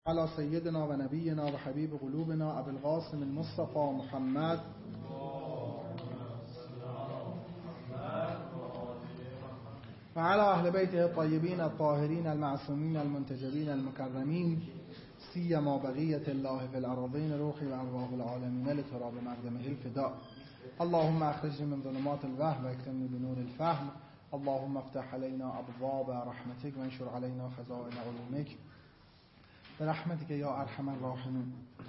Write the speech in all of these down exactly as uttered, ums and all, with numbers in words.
على سيدنا و نبينا و حبيب قلوبنا أبي القاسم المصطفى محمد و على أهل بيته الطيبين الطاهرين المعصومين المنتجبين المكرمين سيما بقية الله في الأرضين روحي وأرواح العالمين لتراب مقدمه الفداء. اللهم أخرجني من ظلمات الوهم واكرمني بنور الفهم. اللهم افتح علينا أبواب رحمتك وانشر علينا خزائن علومك برحمتك یا ارحم الراحمین.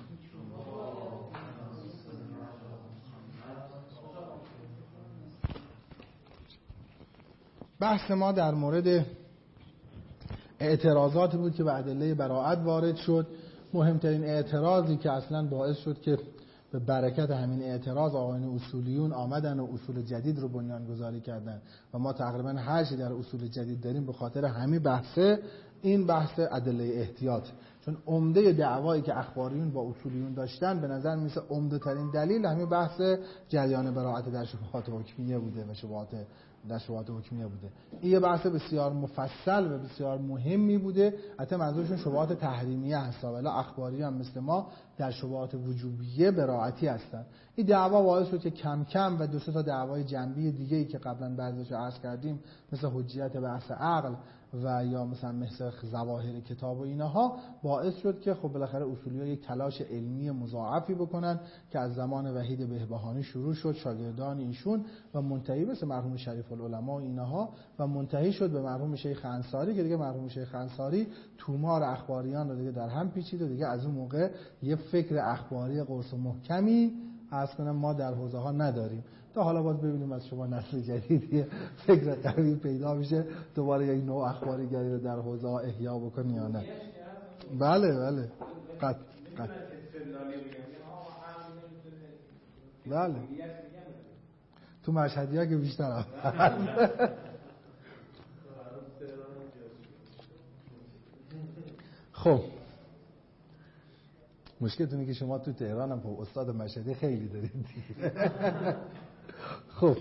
بحث ما در مورد اعتراضاتی بود که به ادله براءت وارد شد. مهمترین اعتراضی که اصلا باعث شد که به برکت همین اعتراض آقایان اصولیون آمدن و اصول جدید رو بنیانگذاری کردن و ما تقریبا هر چی در اصول جدید داریم به خاطر همین بحثه. این بحث ادله احتیاط، چون عمده دعوایی که اخباریون با اصولیون داشتن به نظر میسه عمده ترین دلیل همین بحث جریان براءت در شبهات حکمیه بوده و شبهات در شبهات حکمیه بوده. این یه بحث بسیار مفصل و بسیار مهمی بوده. حتی منظورشون شبهات تحریمیه هستن، ولی اخباری هم مثل ما در شبهات وجوبیه براءتی هستن. این دعوا باعث شد که کم کم و دو سه تا دعوای جنبی دیگه ای که قبلا بعضیش رو عرض کردیم مثل حجیت بحث عقل و یا مثلا مثل ظواهر کتاب و اینها باعث شد که خب بالاخره اصولی‌ها یک تلاش علمی مضاعفی بکنن که از زمان وحید بهبهانی شروع شد، شاگردان ایشون و منتهی مثل مرحوم شریف العلماء و اینها و منتهی شد به مرحوم شیخ انصاری که دیگه مرحوم شیخ انصاری تومار اخباریان رو دیگه در هم پیچید و دیگه از اون موقع یه فکر اخباری قرص و محکمی از کنم ما در حوزه ها نداریم. تا حالا باید ببینیم از شما نسل جدیدی فکر قوی پیدا میشه دوباره یک نوع اخباریگری رو در حوزه ها احیا بکنی یا نه. بله بله قط قط بله تو مشهدی ها که بیشتر هم خب مشکلتونه که شما تو تهران هم خب استاد مشهدی خیلی دارید دیگه. خب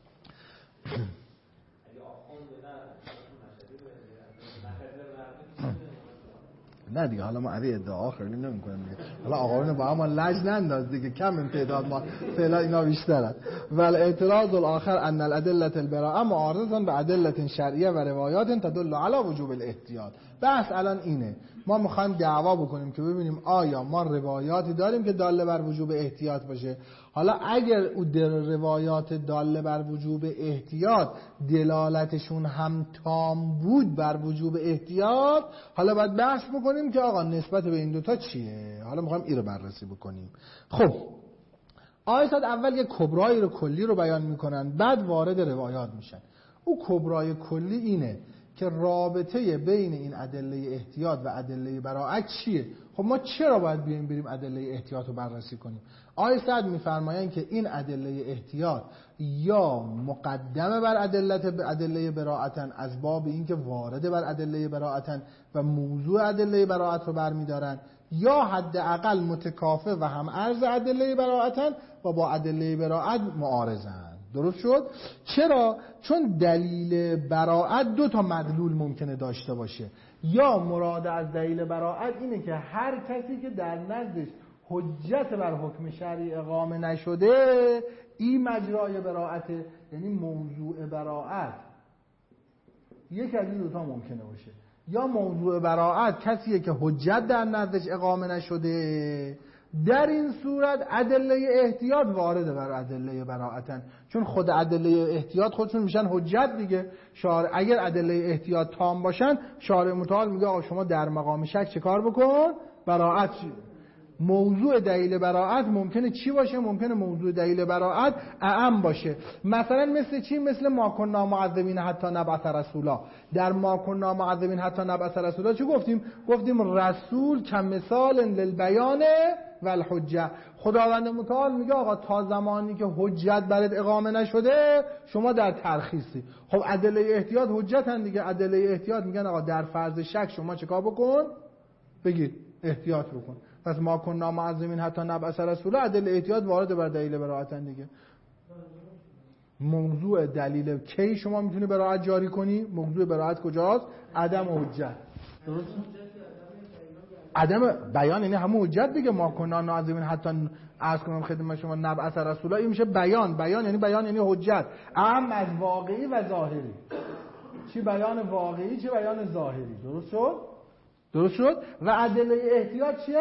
نه دیگه حالا ما علی ادعا خیلی نمی کنیم دیگه. حالا آقایون با هم لج ننداز دیگه، کم این تعداد ما فعلا اینا بیشترن. ولی اعتراض الاخر ان الادله البراءه معارضه به ادله شرعیه و روایات تدل علی وجوب الاحتیاط. بحث الان اینه، ما میخوایم دعوا بکنیم که ببینیم آیا ما روایاتی داریم که داله بر وجوب احتیاط باشه. حالا اگر او در روایات داله بر وجوب احتیاط دلالتشون هم تام بود بر وجوب احتیاط، حالا باید بحث بکنیم که آقا نسبت به این دوتا چیه. حالا میخوایم این رو بررسی بکنیم. خب آیات اول یک کبرای رو کلی رو بیان میکنن، بعد وارد روایات میشن. او کبرای کلی اینه که رابطه بین این ادله احتیاط و ادله براءت چیه. خب ما چرا باید بیایم بریم ادله احتیاط رو بررسی کنیم؟ آیه صد میفرمایند که این ادله احتیاط یا مقدمه بر ادله ادله براءتن از باب اینکه وارد بر ادله براءتن و موضوع ادله براءت رو برمیدارن، یا حداقل متکافئ و هم عرض ادله براءتن و با ادله براءت معارضن. درست شد؟ چرا؟ چون دلیل براءت دو تا مدلول ممکنه داشته باشه. یا مراد از دلیل براءت اینه که هر کسی که در نزدش حجت بر حکم شرعی اقامه نشده این مجرای براءت، یعنی موضوع براءت یک از این دو تا ممکنه باشه. یا موضوع براءت کسیه که حجت در نزدش اقامه نشده، در این صورت ادله احتیاط وارد بر ادله براءتن، چون خود ادله احتیاط خودشون میشن حجت دیگه. شارع اگر ادله احتیاط تام باشن شارع متعال میگه آقا شما در مقام شک چه کار بکن؟ براءت. موضوع دلیل براءت ممکنه چی باشه؟ ممکنه موضوع دلیل براءت اعم باشه. مثلا مثل چی؟ مثل ما کنا معذبین حتی نبعث رسولا. در ما کنا معذبین حتی نبعث رسولا چی گفتیم؟ گفتیم رسول کمثال للبیان و الحجه. خداوند متعال میگه آقا تا زمانی که حجت برات اقامه نشده شما در ترخیصی. خب ادله احتیاط حجت هن دیگه. ادله احتیاط میگن آقا در فرض شک شما چیکار بکن؟ بگید احتیاط بکن. پس ما کنا معذبین حتی نبعث رسولا ادله احتیاط وارد بر دلیل براءتن دیگه. موضوع دلیل کی شما میتونی براءت جاری کنی؟ موضوع براءت کجاست؟ عدم حجت. درست؟ عدم بیان یعنی همون حجت دیگه. ما کنا ناظمین حتی عرض کنم خدمت شما نبعث رسولا، این میشه بیان. بیان یعنی بیان یعنی حجت، اهم از واقعی و ظاهری. چی بیان واقعی چی بیان ظاهری. درست شد؟ درست شد. و ادله احتیاط چیه؟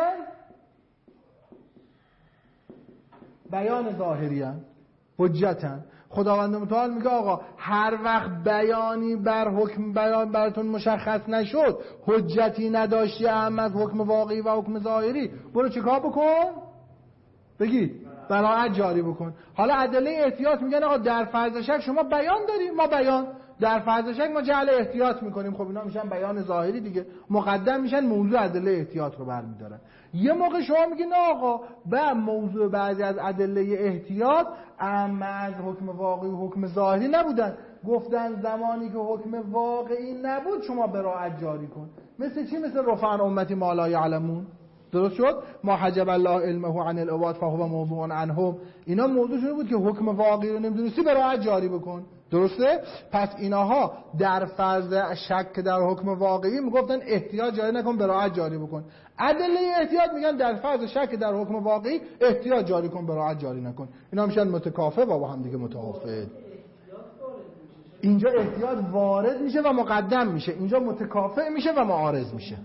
بیان ظاهری هن. حجتن. خداوند متعال میگه آقا هر وقت بیانی بر حکم بیان براتون مشخص نشد، حجتی نداشتی اهم از حکم واقعی و حکم ظاهری، برو چیکار بکن؟ بگید براءت جاری بکن. حالا ادله احتیاط میگن آقا در فرض شک شما بیان داریم، ما بیان، در فرض شک ما جعل احتیاط میکنیم. خب اینا میشن بیان ظاهری دیگه، مقدم میشن، موضوع ادله احتیاط رو برمیدارن. یه موقع شما میگین آقا به موضوع بعضی از ادله احتیاط اما از حکم واقعی و حکم ظاهری نبودن، گفتن زمانی که حکم واقعی نبود شما براءت جاری کن. مثل چی؟ مثل رفع امتی ما لا یعلمون. درست شد؟ ما حجب الله علمه عن العباد فهو موضوع عنهم. اینا موضوع شده بود که حکم واقعی رو نمیدونستی براءت جاری بکن. درسته؟ پس ایناها در فرض شک در حکم واقعی میگفتن احتیاط جاری نکن، براءت جاری بکن. ادله احتیاط میگن در فرض شک در حکم واقعی احتیاط جاری کن، براءت جاری نکن. اینا میشن متکافئ و با هم دیگه متوافق. اینجا احتیاط وارد میشه و مقدم میشه، اینجا متکافئ میشه و معارض میشه.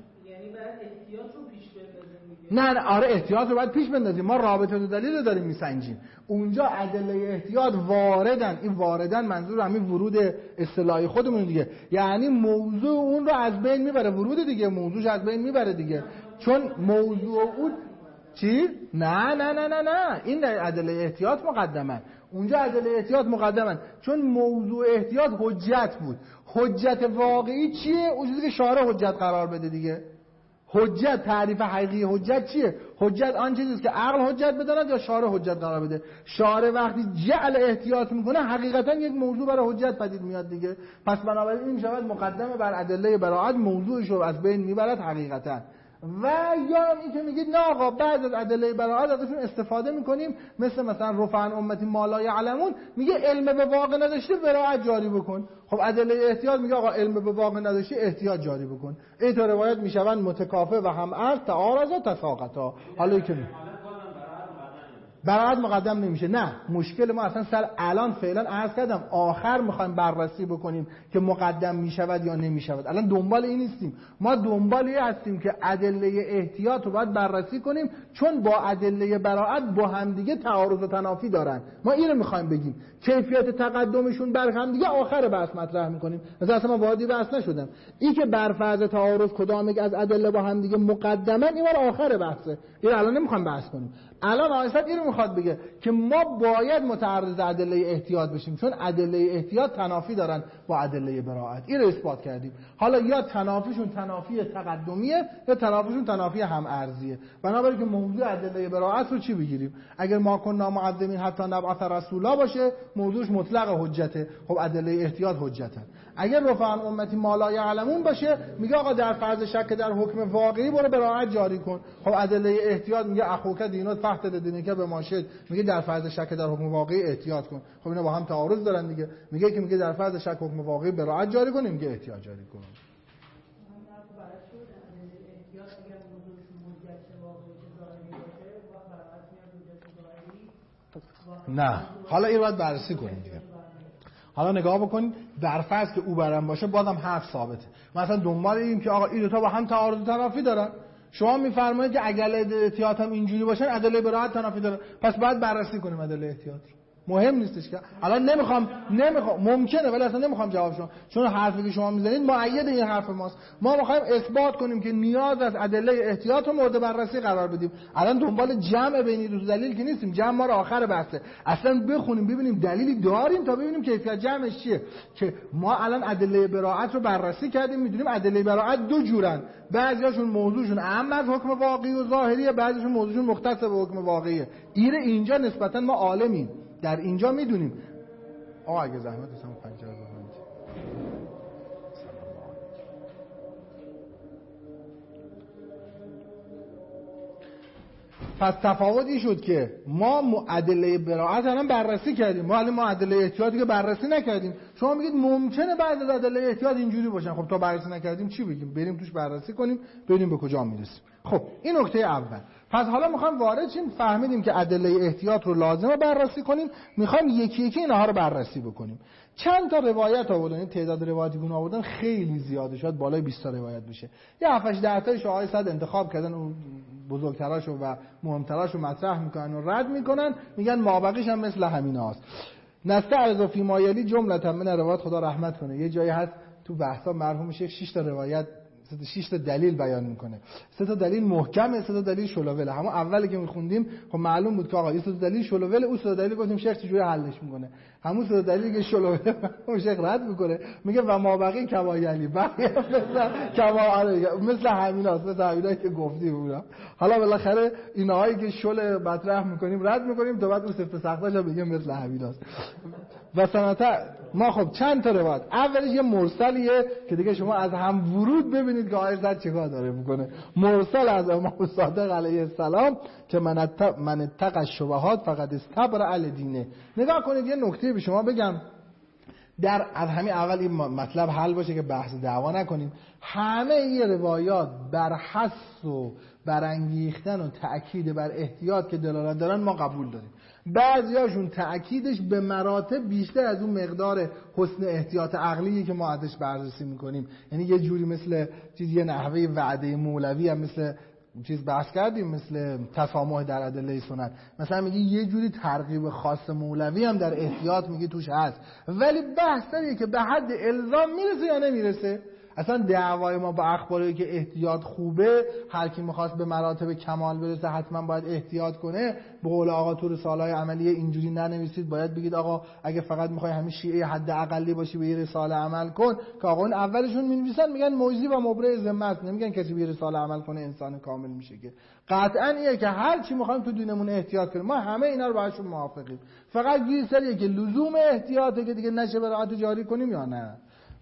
نه نه آره احتیاط رو باید پیش بندازیم. ما رابطه و دلیل رو داریم میسنجیم. اونجا ادله احتیاط واردن. این واردن منظور همین ورود اصطلاحی خودمون دیگه، یعنی موضوع اون رو از بین میبره. ورود دیگه موضوعش از بین میبره دیگه، چون موضوع اون چی؟ نه نه نه نه نه این ادله احتیاط مقدمن. اونجا ادله احتیاط مقدمن چون موضوع احتیاط حجت بود. حجت واقعی چیه؟ اون چیزی که شارع حجت قرار بده دیگه. حجت، تعریف حقیقی حجت چیه؟ حجت آن چیزیست که عقل حجت بداند یا شارع حجت قرار بده. شارع وقتی جعل احتیاط میکنه حقیقتا یک موضوع برای حجت پدید میاد دیگه. پس بنابراین این میشود مقدمه بر ادله براءت، موضوعش رو از بین میبرد حقیقتا. و یا این که میگید نه آقا بعد از ادله براءت ازشون استفاده میکنیم، مثل مثلا رفع عن امتی ما لا یعلمون، میگه علم به واقع نداشتی براءت جاری بکن. خب ادله احتیاط میگه آقا علم به واقع نداشتی احتیاط جاری بکن. این تو روایت میشون متکافئ و هم عرض تعارض و تساقطا. حالا که براءت مقدم نمیشه. نه مشکل ما اصلا سر الان فعلا عرض کردم آخر میخوایم بررسی بکنیم که مقدم میشود یا نمیشود. الان دنبال این نیستیم، ما دنبال این هستیم که ادله احتیاط رو باید بررسی کنیم چون با ادله براءت با هم دیگه تعارض و تنافی دارن. ما اینو میخوایم بگیم. کیفیت تقدمشون بر هم دیگه آخر بحث مطرح میکنیم. مثلا اصلا ما وارد بحث نشدم. این که بر فرض تعارض کدام یک از ادله با هم دیگه مقدمن این مال آخر بحثه. این الان نمیخوایم بحث کنیم. الان آیسات اینو میخواد بگه که ما باید متعرض ادله احتیاط بشیم چون ادله احتیاط تنافی دارن با ادله براءت. این رو اثبات کردیم. حالا یا تنافیشون تنافی تقدمیه یا تنافیشون تنافی هم ارضیه. بنابراین که موضوع ادله براءت رو چی بگیریم؟ اگر ما کنا معذبین حتی نبعث رسولا باشه موضوعش مطلق حجته. خب ادله احتیاط حجتن. اگر رفع عن امتی ما لا یعلمون باشه میگه آقا در فرض شک در حکم واقعی برو براءت جاری کن. خب ادله احتیاط میگه اخوک دینات فحت دینه که به ماشد، میگه در فرض شک در حکم واقعی احتیاط کن. خب اینا با هم تعارض دارن دیگه. میگه که میگه در فرض شک حکم واقعی براءت جاری کن، میگه احتیاط جاری کن. نه حالا این رو باید بررسی کنیم دیگه. حالا نگاه بکنید در فرض که او برم باشه بازم حرف ثابته. مثلا دنبال اینیم که آقا این دو تا با هم تعارض و تنافی دارن. شما میفرمایید که اگر احتیاط هم اینجوری باشن ادله براءت تنافی داره، پس باید بررسی کنیم ادله احتیاط. مهم نیستش که الان نمیخوام نمیخوام ممکنه ولی اصلا نمیخوام جواب شما، چون حرفی که شما میزنید مؤید این حرف ماست. ما میخوایم اثبات کنیم که نیاز از ادله احتیاط رو مورد بررسی قرار بدیم. الان دنبال جمع بین دو دلیل که نیستیم. جمع ما رو آخر بحثه. اصلا بخونیم ببینیم دلیلی داریم تا ببینیم کیفیت جمعش چیه. که ما الان ادله براءت رو بررسی کردیم، میدونیم ادله براءت دو جورن. بعضیاشون موضوعشون اهم از حکم واقعی و ظاهریه، بعضیشون موضوعشون مختص به حکم واقعیه. این اینجا نسبتا ما عالمیم. در اینجا میدونیم. آقا اگه زحمت هست هم پنجره ببندید. پس تفاوتی شد که ما ادله براءت الان بررسی کردیم، ما الان ما ادله احتیاطی که بررسی نکردیم. شما میگید ممکنه بعد از ادله احتیاط اینجوری باشن. خب تا بررسی نکردیم چی بگیم؟ بریم توش بررسی کنیم ببینیم به کجا میرسیم. خب این نکته اول. پس حالا میخوام وارد شیم، فهمیدیم که ادله احتیاط رو لازمه بررسی کنیم، میخوام یکی یکی اینها رو بررسی بکنیم. چند تا روایت آوردن، این تعداد روایتی که آوردن خیلی زیاده، شاید بالای بیست تا روایت بشه. یه هفت ده تایش آقای صد انتخاب کردن، اون بزرگتراشو و مهمتراشو مطرح میکنن و رد میکنن، میگن مابقیش هم مثل همیناست. نستعرض فی ما یلی جملة من روایات، خدا رحمت کنه. یه جایی هست تو بحثا مرحوم شیخ شش تا روایت شش تا دلیل بیان میکنه. سه تا دلیل محکمه، سه تا دلیل شلووله. همون اولی که میخوندیم خب معلوم بود که آقا این سه تا دلیل شلووله، اون سه تا دلیل گفتیم شیخ چجوری حلش میکنه. همون سه تا دلیلی که شلووله اون شیخ رد میکنه، میگه و ما بقی کما یلی، بقیه مثل کما مثل همیناست، مثل همینایی که گفتیم اونا. حالا بالاخره اینهایی که شل مطرح میکنیم رد میکنیم، تا بعد اون سفت سختاش میگه مثل همیناست. و سنتا ما خب چند تا روایت، اولش یه مرسلیه که دیگه شما از هم ورود ببینید که آیه زد چیکار داره میکنه. مرسل از امام صادق علیه السلام که من اتق من اتق الشبهات فقد استبرأ لدینه. نگاه کنید یه نکته به شما بگم، در از همین اول این مطلب حل باشه که بحث دعوا نکنیم. همه این روایات بر حث و برانگیختن و تأکید بر احتیاط که دلالت دارن ما قبول داریم. بعضیاشون تأکیدش به مراتب بیشتر از اون مقدار حسن احتیاط عقلی که ما ازش بررسی میکنیم. یعنی یه جوری مثل چیز یه نحوه وعده مولوی هم مثل چیز بحث کردیم، مثل تسامح در ادله سنت. مثلا میگی یه جوری ترغیب خاص مولوی هم در احتیاط میگی توش هست، ولی بحث داره که به حد الزام میرسه یا نمیرسه. اصلا دعوای ما با اخباری که احتیاط خوبه، هر کی میخواست به مراتب کمال برسه حتما باید احتیاط کنه. به قول آقا تو رساله‌های عملیه اینجوری ننویسید، باید بگید آقا اگه فقط میخوای همین شیعه حد اقلی باشی به یه رساله عمل کن. که آقا اون اولشون مینویسن میگن موعظی و مبرئ ذمت، نمیگن کسی به رساله عمل کنه انسان کامل میشه. که قطعا اینه که هر چی میخوایم تو دینمون احتیاط کنیم، ما همه اینا رو باهاشون موافقیم. فقط گیر سریه که لزوم احتیاطه که دیگه نشه براحت جاری کنیم یا نه.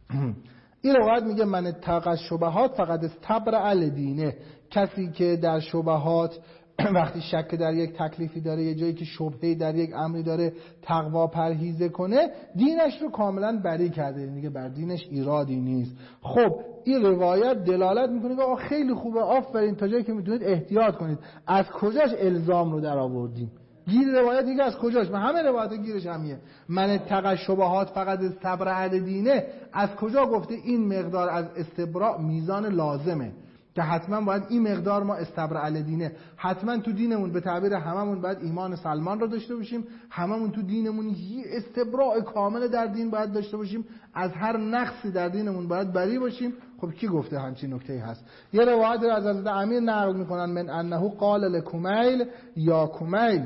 این روایت میگه من اتق الشبهات فقد استبرأ لدینه. کسی که در شبهات وقتی شک در یک تکلیفی داره، یه جایی که شبهه‌ای در یک امری داره، تقوا پرهیزه کنه، دینش رو کاملا بری کرده، دیگه بر دینش ایرادی نیست. خب این روایت دلالت میکنه که آقا خیلی خوبه، آفرین، تا جایی که میتونید احتیاط کنید. از کجاش الزام رو در آوردیم؟ گیر روایت دیگه از کجاش؟ من همه روایت گیرش همیه. من اتق الشبهات فقد استبرأ لدینه. از کجا گفته این مقدار از استبراء میزان لازمه که حتما باید این مقدار ما استبرأ لدینه. حتما تو دینمون به تعبیر هممون باید ایمان سلمان رو داشته باشیم، هممون تو دینمون یه استبراء کامل در دین باید داشته باشیم، از هر نقصی در دینمون باید بری باشیم. خب کی گفته همچین نکته‌ای هست؟ یه روایت از حضرت امیر نقل میکنن من انه قال لکمیل یا کمیل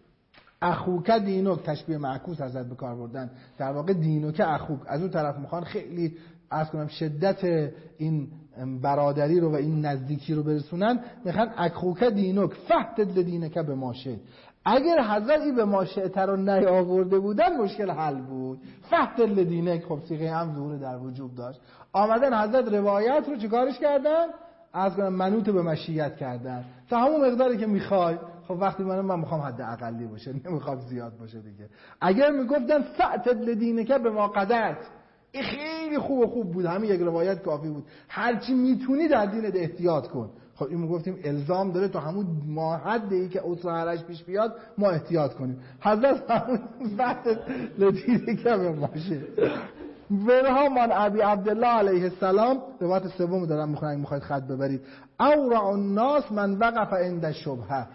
اخوک دینوک، تشبیه معکوس حضرت به کار بردن، در واقع دینوک اخوک. از اون طرف میخوان خیلی عرض کنم شدت این برادری رو و این نزدیکی رو برسونن، میخوان اخوک دینوک فهد لدینک به ماشه. اگر حضرت این به ماشه تر رو نیاورده بودن مشکل حل بود. فهد لدینک خب صیغه هم ظهور در وجوب داشت. آمدن حضرت روایت رو چیکارش کردن؟ از کنم منوط به مشیت کردن تا همون مقداری که میخوای. خب وقتی من من میخوام حد اقلی باشه، نمیخوام زیاد باشه دیگه. اگر میگفتن فأتد لدینک به ما قدرت، این خیلی خوب و خوب بود، همین یک روایت کافی بود. هرچی میتونی در دینت احتیاط کن. خب این میگفتیم الزام داره تو همون ما حدی که اصلاحش پیش بیاد ما احتیاط کنیم. حضرت همون فأتد لدینک به ماشه. ورها من ابی عبدالله علیه السلام، روایت سوم دارم میخونم اگه میخواید خط ببرید. اورع الناس من وقف عند الشبهه.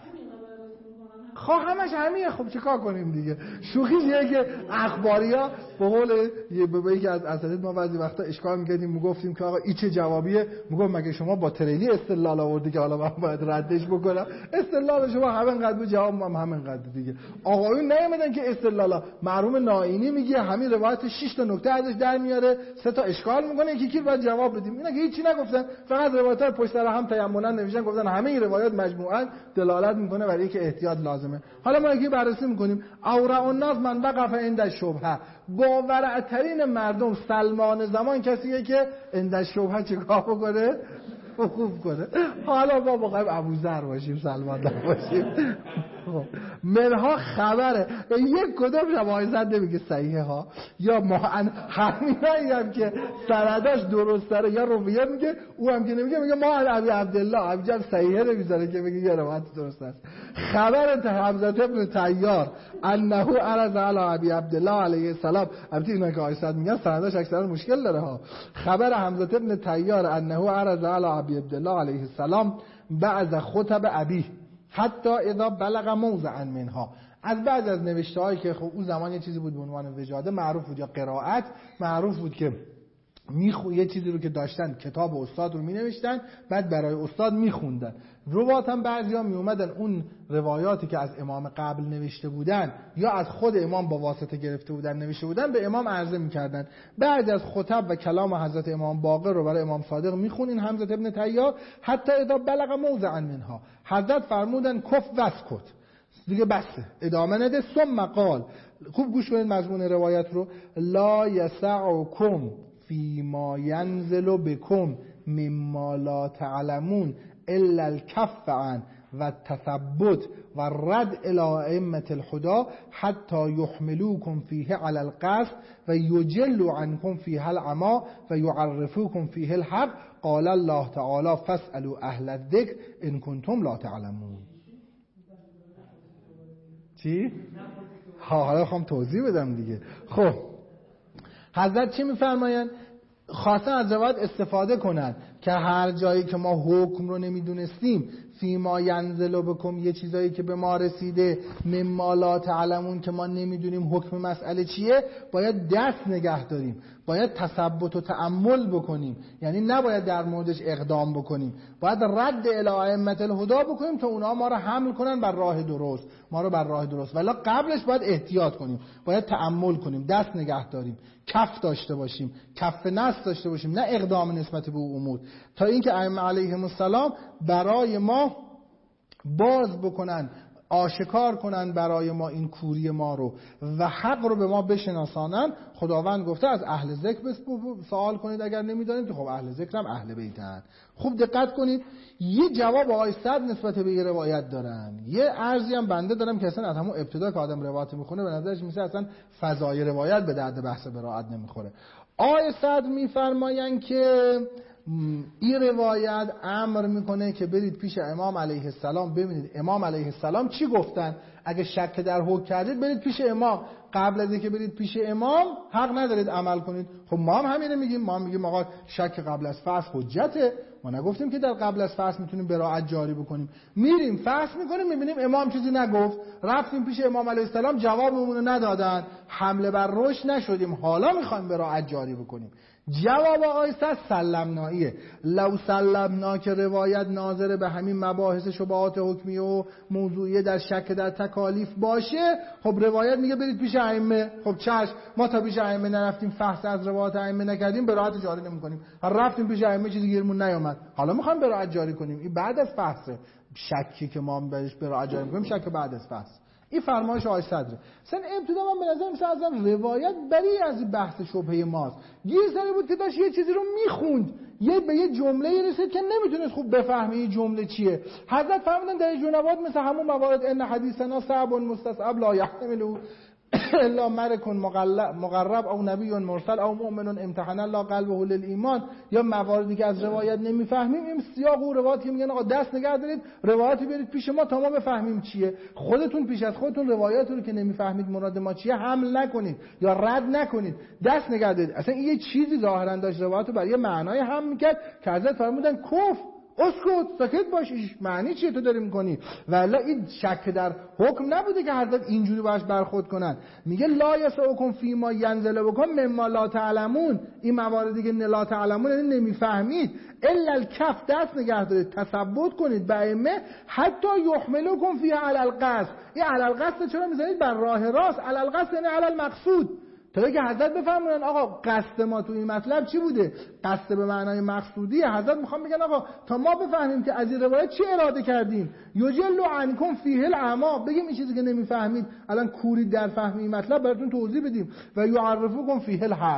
خب همش همیه. خب چیکار کنیم دیگه؟ شوخی دیگه که اخباریا به قول یه بابایی که از اساتید ما بعضی وقتا اشکال می‌کردیم، میگفتیم که آقا این چه جوابیه؟ میگفت مگه شما با تریلی استدلال آوردی که حالا من باید ردش بکنم؟ استدلال شما همینقدر بود، جواب من همینقدر دیگه. آقایون نیومدن که استدلالا مرحوم نائینی میگه همین روایت شش تا نکته ازش در میاره، سه تا اشکال میکنه، یکی کی باید جواب بدیم. اینا که هیچی نگفتن، فقط روایت‌ها پشت سر هم تیمنا نوشتن، گفتن همه این روایات مجموعاً دلالت میکنه برای اینکه احتیاط لازمه. حالا ما یکی بررسی میکنیم. اورع الناس من وقف عند الشبهه. با ورعترین مردم سلمان زمان کسیه که عند الشبهه چیکار بکنه؟ خوب کنه. حالا ما بخوایم ابوذر باشیم سلمان نباشیم. منها خبره یک کدوم شواهد نمیگه صحیحه ها یا ما همینایی هم که سنداش درست داره یا رویه میگه او هم که نمیگه میگه ما ابی عبدالله همینجا صحیحه نمیذاره که بگه یه روایت درست است. خبر حمزه ابن طیار انه عرض علی ابی عبدالله علیه السلام، البته اینا که آیسد میگن سنداش اکثرا مشکل داره ها. خبر حمزه ابن طیار انه عرض علی ابی عبدالله علیه السلام بعض خطب ابی حتی اذا بلغ موضعا منها، از بعض از نوشته هایی که خب اون زمان یه چیزی بود به عنوان وجاده معروف بود یا قرائت معروف بود که میخو یه چیزی رو که داشتن کتاب استاد رو می نوشتن بعد برای استاد میخوندن. روات هم بعضیا می اومدن اون روایاتی که از امام قبل نوشته بودن یا از خود امام با واسطه گرفته بودن نوشته بودن به امام عرضه میکردن. بعضی از خطب و کلام حضرت امام باقر رو برای امام صادق میخونین حمزه ابن طیار حتی اذا بلغ موضعا منها، حضرت فرمودن کف وسکت دیگه بسه ادامه نده. ثم قال، خوب گوش کنید مضمون روایت رو، لا یسعکم فیما ینزل بکم مما لا تعلمون الا الکف عن و التثبت و رد الی ائمه الهدى حتی یحملوکم فیه علی القصد و یجلوا عنکم فیه العمی و یعرفوکم فیه الحق. قال الله تعالی فاسألوا اهل الذکر ان کنتم لا تعلمون. چی؟ ها حالا خواهم توضیح بدم دیگه. خب حضرت چی میفرمایند؟ خواستن از روایت استفاده کنن که هر جایی که ما حکم رو نمیدونستیم فیما ینزل بکم، یه چیزایی که به ما رسیده مما لا تعلمون که ما نمیدونیم حکم مسئله چیه، باید دست نگه داریم، باید تثبت و تأمل بکنیم، یعنی نباید در موردش اقدام بکنیم، باید رد الی ائمه الهدی بکنیم تا اونا ما رو حمل کنن بر راه درست، ما رو بر راه درست. ولی قبلش باید احتیاط کنیم، باید تأمل کنیم، دست نگه داریم، کف داشته باشیم، کف نفس داشته باشیم، نه اقدام نسبت به اون امور، تا اینکه ائمه علیهم السلام برای ما باز بکنن، آشکار کنن برای ما این کوری ما رو و حق رو به ما بشناسانن. خداوند گفته از اهل ذکر سوال کنید اگر نمیدونید که خب اهل ذکر هم اهل بیتن. خوب دقت کنید، یه جواب آقای صدر نسبت به یه روایت دارن، یه عرضی هم بنده دارم که اصلا از همون ابتدا که آدم روایت میخونه به نظرش میسه اصلا فضای روایت به درد بحث براءت نمیخوره. آقای صدر میفرمایند که این روایت امر میکنه که برید پیش امام علیه السلام ببینید امام علیه السلام چی گفتن، اگه شک در حکم کردید برید پیش امام، قبل از اینکه برید پیش امام حق ندارید عمل کنید. خب ما هم همینه میگیم، ما هم میگیم آقا شک قبل از فحص حجته، ما نگفتیم که در قبل از فحص میتونیم براءت جاری بکنیم. میریم فحص میکنیم میبینیم امام چیزی نگفت، رفتیم پیش امام علیه السلام جوابمون رو ندادن، حمله بر رشد نشدیم، حالا میخوایم براءت جاری بکنیم. جواب آقای صدر سلمناییه. لو سلمنا که روایت ناظر به همین مباحث شبهات حکمی و موضوعی در شک در تکالیف باشه، خب روایت میگه برید پیش ائمه. خب چشم، ما تا پیش ائمه نرفتیم، فحص از روایت ائمه نکردیم، براءت جاری نمی‌کنیم. رفتیم پیش ائمه چیزی گیرمون نیامد، حالا می‌خوام براءت جاری کنیم. این بعد از فحصه. شکی که ما بهش براءت جاری می‌کنیم شک بعد از فحص. این فرمایش آقای صدره. سن ابتدا من به نظر میاد اصلا روایت بری از بحث شبهه ماست. گیر سری بود که داشت یه چیزی رو میخوند، یه به یه جمله رسید که نمیتونست خوب بفهمه این جمله چیه. حضرت فرمودن در جنبات مثل همون موارد ان حدیثنا صعب مستصعب لا یحتمل الا ملک مقرب او نبی مرسل او مؤمن امتحن الله قلبه للایمان، یا مواردی که از روایت نمیفهمیم این سیاق و روایتی که میگن آقا دست نگه دارید روایتی برید پیش ما تا ما بفهمیم چیه. خودتون پیش از خودتون روایت رو که نمیفهمید مراد ما چیه حمل نکنید یا رد نکنید، دست نگه دارید. اصلا این یه چیزی ظاهرا داشت روایت رو برای یه معنای هم میکرد که حضرت فرمودن کف اسکت ساکت باش، معنی چیه تو داری میکنی؟ ولی این شک در حکم نبوده که حضرت اینجوری باش برخورد کنن. میگه لا یسعکم فیما ینزل بکم مما لا تعلمون، این مواردی که لا تعلمون یعنی نمیفهمید، الا الکف دست نگه دارید، تثبت کنید به ائمه حتی یحملوکم فیها علی القصد. این علی القصد چرا میذارید بر راه راست؟ علی القصد یعنی علی المقصود، تا اینکه حضرت بفهمونن آقا قصد ما تو این مطلب چی بوده، قصد به معنای مقصودی. حضرت میخوام بگن آقا تا ما بفهمیم که از این روایت چی اراده کردیم، یجلو عنکم فیه الاعمی، بگیم این چیزی که نمیفهمید الان کوری در فهم این مطلب براتون توضیح بدیم، و یعرفوکم فیه الحق.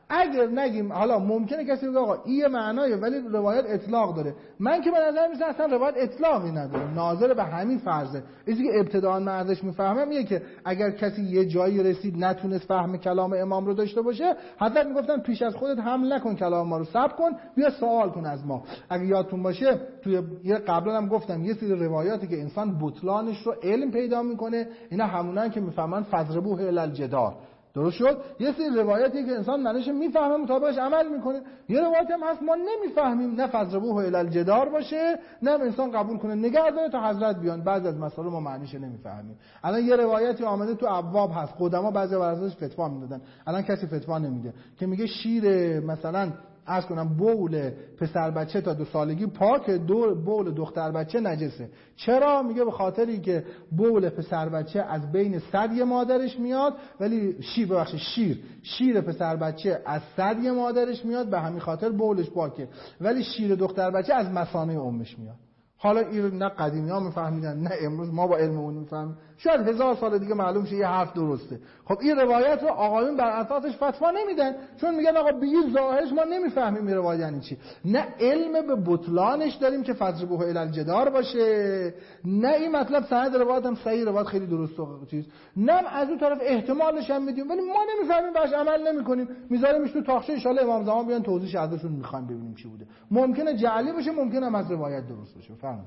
اگر نگیم حالا ممکنه کسی بگه آقا این معنایه ولی روایت اطلاق داره، من که به نظر میاد اصلا روایت اطلاقی نداره، ناظر به همین فرضه. چیزی که ابتداء من ازش میفهمم اینه که اگر کسی یه جایی رسید نتونست فهم کلام امام رو داشته باشه، حضرت میگفتن پیش از خودت حمل نکن کلام ما رو، صبر کن بیا سوال کن از ما. اگه یادتون باشه توی یه قبلا هم گفتم یه سری روایاتی که انسان بطلانش رو علم پیدا میکنه، اینا همونن که میفهمن فضربوه الی الجدار. درست شد؟ یه سری روایتی که انسان معنیش میفهمه مطابقش عمل میکنه، یه روایتی هم هست ما نمیفهمیم، نه فضربوه الی الجدار باشه نه انسان قبول کنه نگه داره تا حضرت بیان، بعضی از مسائل ما معنیش نمیفهمیم. الان یه روایتی آمده تو ابواب هست، قدما بعضی ورزش فتوا میدادن، الان کسی فتوا نمیده، که میگه شیر مثلا عرض کنم بول پسر بچه تا دو سالگی پاک، دو بول دختر بچه نجسه. چرا؟ میگه به خاطری که بول پسر بچه از بین ثدی مادرش میاد، ولی شیر ببخشید شیر شیر پسر بچه از ثدی مادرش میاد، به همین خاطر بولش پاکه، ولی شیر دختر بچه از مثانه امش میاد. حالا این نه قدیمی ها میفهمیدن نه امروز ما با علممون میفهمیم، شاید هزار سال دیگه معلوم شه یه حرف درسته. خب این روایت رو آقایون بر اساسش فتوا نمیدن، چون میگن آقا به این ظاهرش ما نمیفهمیم این روایت یعنی چی. نه علم به بطلانش داریم که فضربوه الی الجدار باشه، نه این مطلب سند روایت هم صحیح، روایت خیلی درست و چیز، نه از اون طرف احتمالش هم میدیم ولی ما نمیفهمیم باش عمل نمیکنیم، میذاریمش تو تاخچه ان شاءالله امام زمان بیان توضیحش ازشون میخوایم ببینیم چی بوده. ممکنه جعلی باشه، ممکنه هم از روایت درست باشه. فهم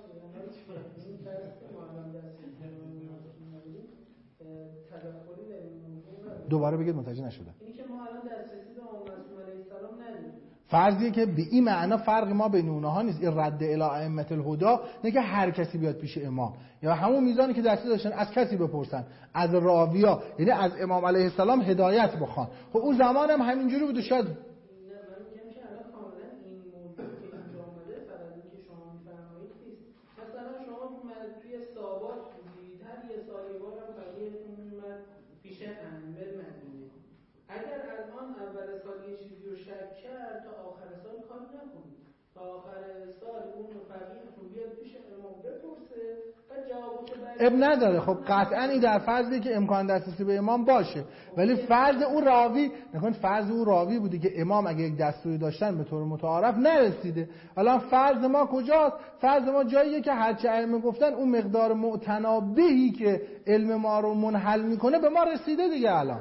دوباره بگید متوجه نشدم. اینی که ما الان دسترسی به امام معصوم علیه السلام نداریم. فرضیه که به این معنا فرق ما بین اونها نیست، این رد الی ائمه الهدا نه که هر کسی بیاد پیش امام، یا همون میزانی که دسترسی داشتن از کسی بپرسن، از راویا، یعنی از امام علیه السلام هدایت بخوان. خب اون زمان هم همینجوری بود. شاید نه من میگم که الان کاملا این موضوع که اینجا اومده فقط این که شما میفرمایید نیست. مثلا شما توی سابات بودید، هر یه سال یه بار هم فقیهتون میومد پیش امیر مدینه. اگر الان اول سال یه چیزی رو شک کرد تا آخر سال کار نکنید، تا آخر سال اون فقیهتون بیاد پیش امام بپرسه و جوابش بده. اب نداره. خب قطعا این در فرضی که امکان دسترسی به امام باشه، ولی فرض اون راوی نکنید فرض اون راوی بودی که امام اگه یک دستوری داشتن به طور متعارف نرسیده. الان فرض ما کجاست؟ فرض ما جاییه که هرچه ائمه گفتن اون مقدار معتنابهی که علم ما رو منحل میکنه به ما رسیده دیگه. الان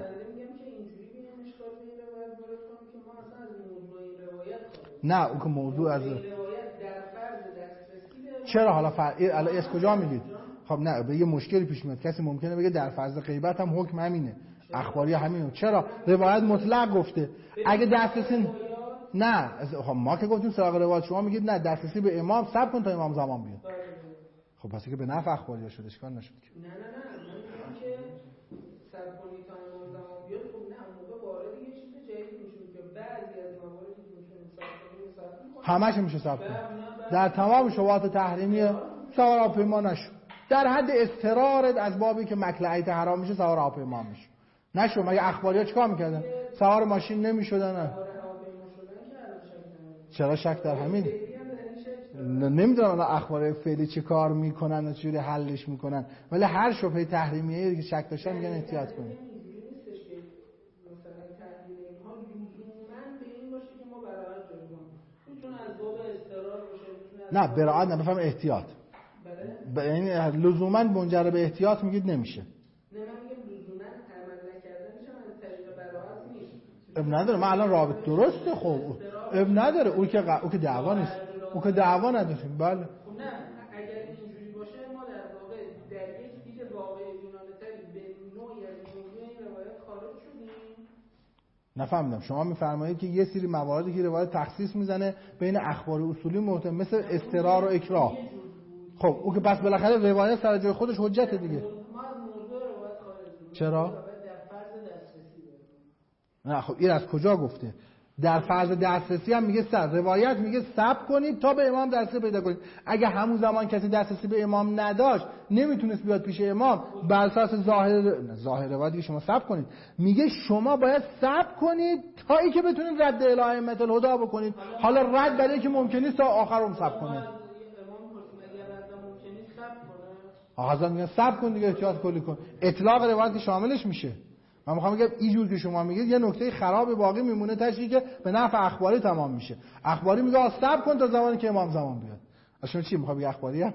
نه اون که موضوع از چرا حالا فر... الان از کجا میگید؟ خب نه به یه مشکلی پیش میاد، کسی ممکنه بگه در فرض غیبت هم حکم همینه، اخباری همینه. چرا؟ روایت مطلق گفته اگه دسترسی نه خب ما که گفتیم سراغ روایت، شما میگید نه دسترسی به امام صبر کن تا امام زمان بیاد. خب پس که به نفع اخباری شده اشکال نشد که نه نه نه من میگم که صبر کنید تا امام زمان بیاد. خب نه اون موقع وارد یه چیز جدید میشون که بعضی از مواردی که میتونیم صبر کنیم همش میشه صبر کنیم. در تمام شبهات تحریمی سوار هواپیما نشو، در حد اضطرار از بابی که مکلعیت حرام میشه سوار هواپیما میشه نشو. مگه اخباریا چیکار میکردن؟ سوار ماشین نمیشدن؟ نه چرا شک در همین؟ نمیدونم الان اخبار فعلی چه کار میکنن و چجوری حلش میکنن، ولی هر شبهه تحریمیه که شک داشتن میگن احتیاط کنید. نه براعت نه بفهم احتیاط. یعنی لزوما منجر به احتیاط میگید نمیشه. نه من میگم لزوما عمل نکردنش هم از طریق براعت نیست. اب نداره. من الان رابط درسته. خب اب نداره. او که ق... او که دعوا نیست. او که دعوا نداشتیم. بله. خب نه اگر اینجوری باشه ما در واقع در یک دید واقع یونانی‌تری به نوعی از موضوع این روایت خارج شدیم. نفهمیدم. شما میفرمایید که یه سری مواردی که روایت تخصیص میزنه بین اخبار اصولی محتمل مثل اضطرار و اکراه. خب او که پس بالاخره روایت سر جای خودش حجت دیگه. چرا؟ نه خب این از کجا گفته؟ در فرض دسترسی هم میگه سر روایت میگه صبر کنید تا به امام دسترسی پیدا کنید. اگه همون زمان کسی دسترسی به امام نداشت نمیتونست بیاد پیش امام، بر اساس ظاهر ظاهر روایت شما صبر کنید. میگه شما باید صبر کنید تا ای که بتونید رد الی ائمه الهدا بکنید. حالا رد برای که ممکن نیست تا آخر هم صبر کنید. حضرت میگن صبر کن دیگه، احتیاط کلی کن. اطلاق روایت شاملش میشه. من میخوام بگم اینجور که شما میگید یه نکته خراب باقی میمونه تشریح که به نفع اخباری تمام میشه. اخباری میگه صبر کن تا زمانی که امام زمان بیاد. اصلا چی میخوام بگم اخباریه؟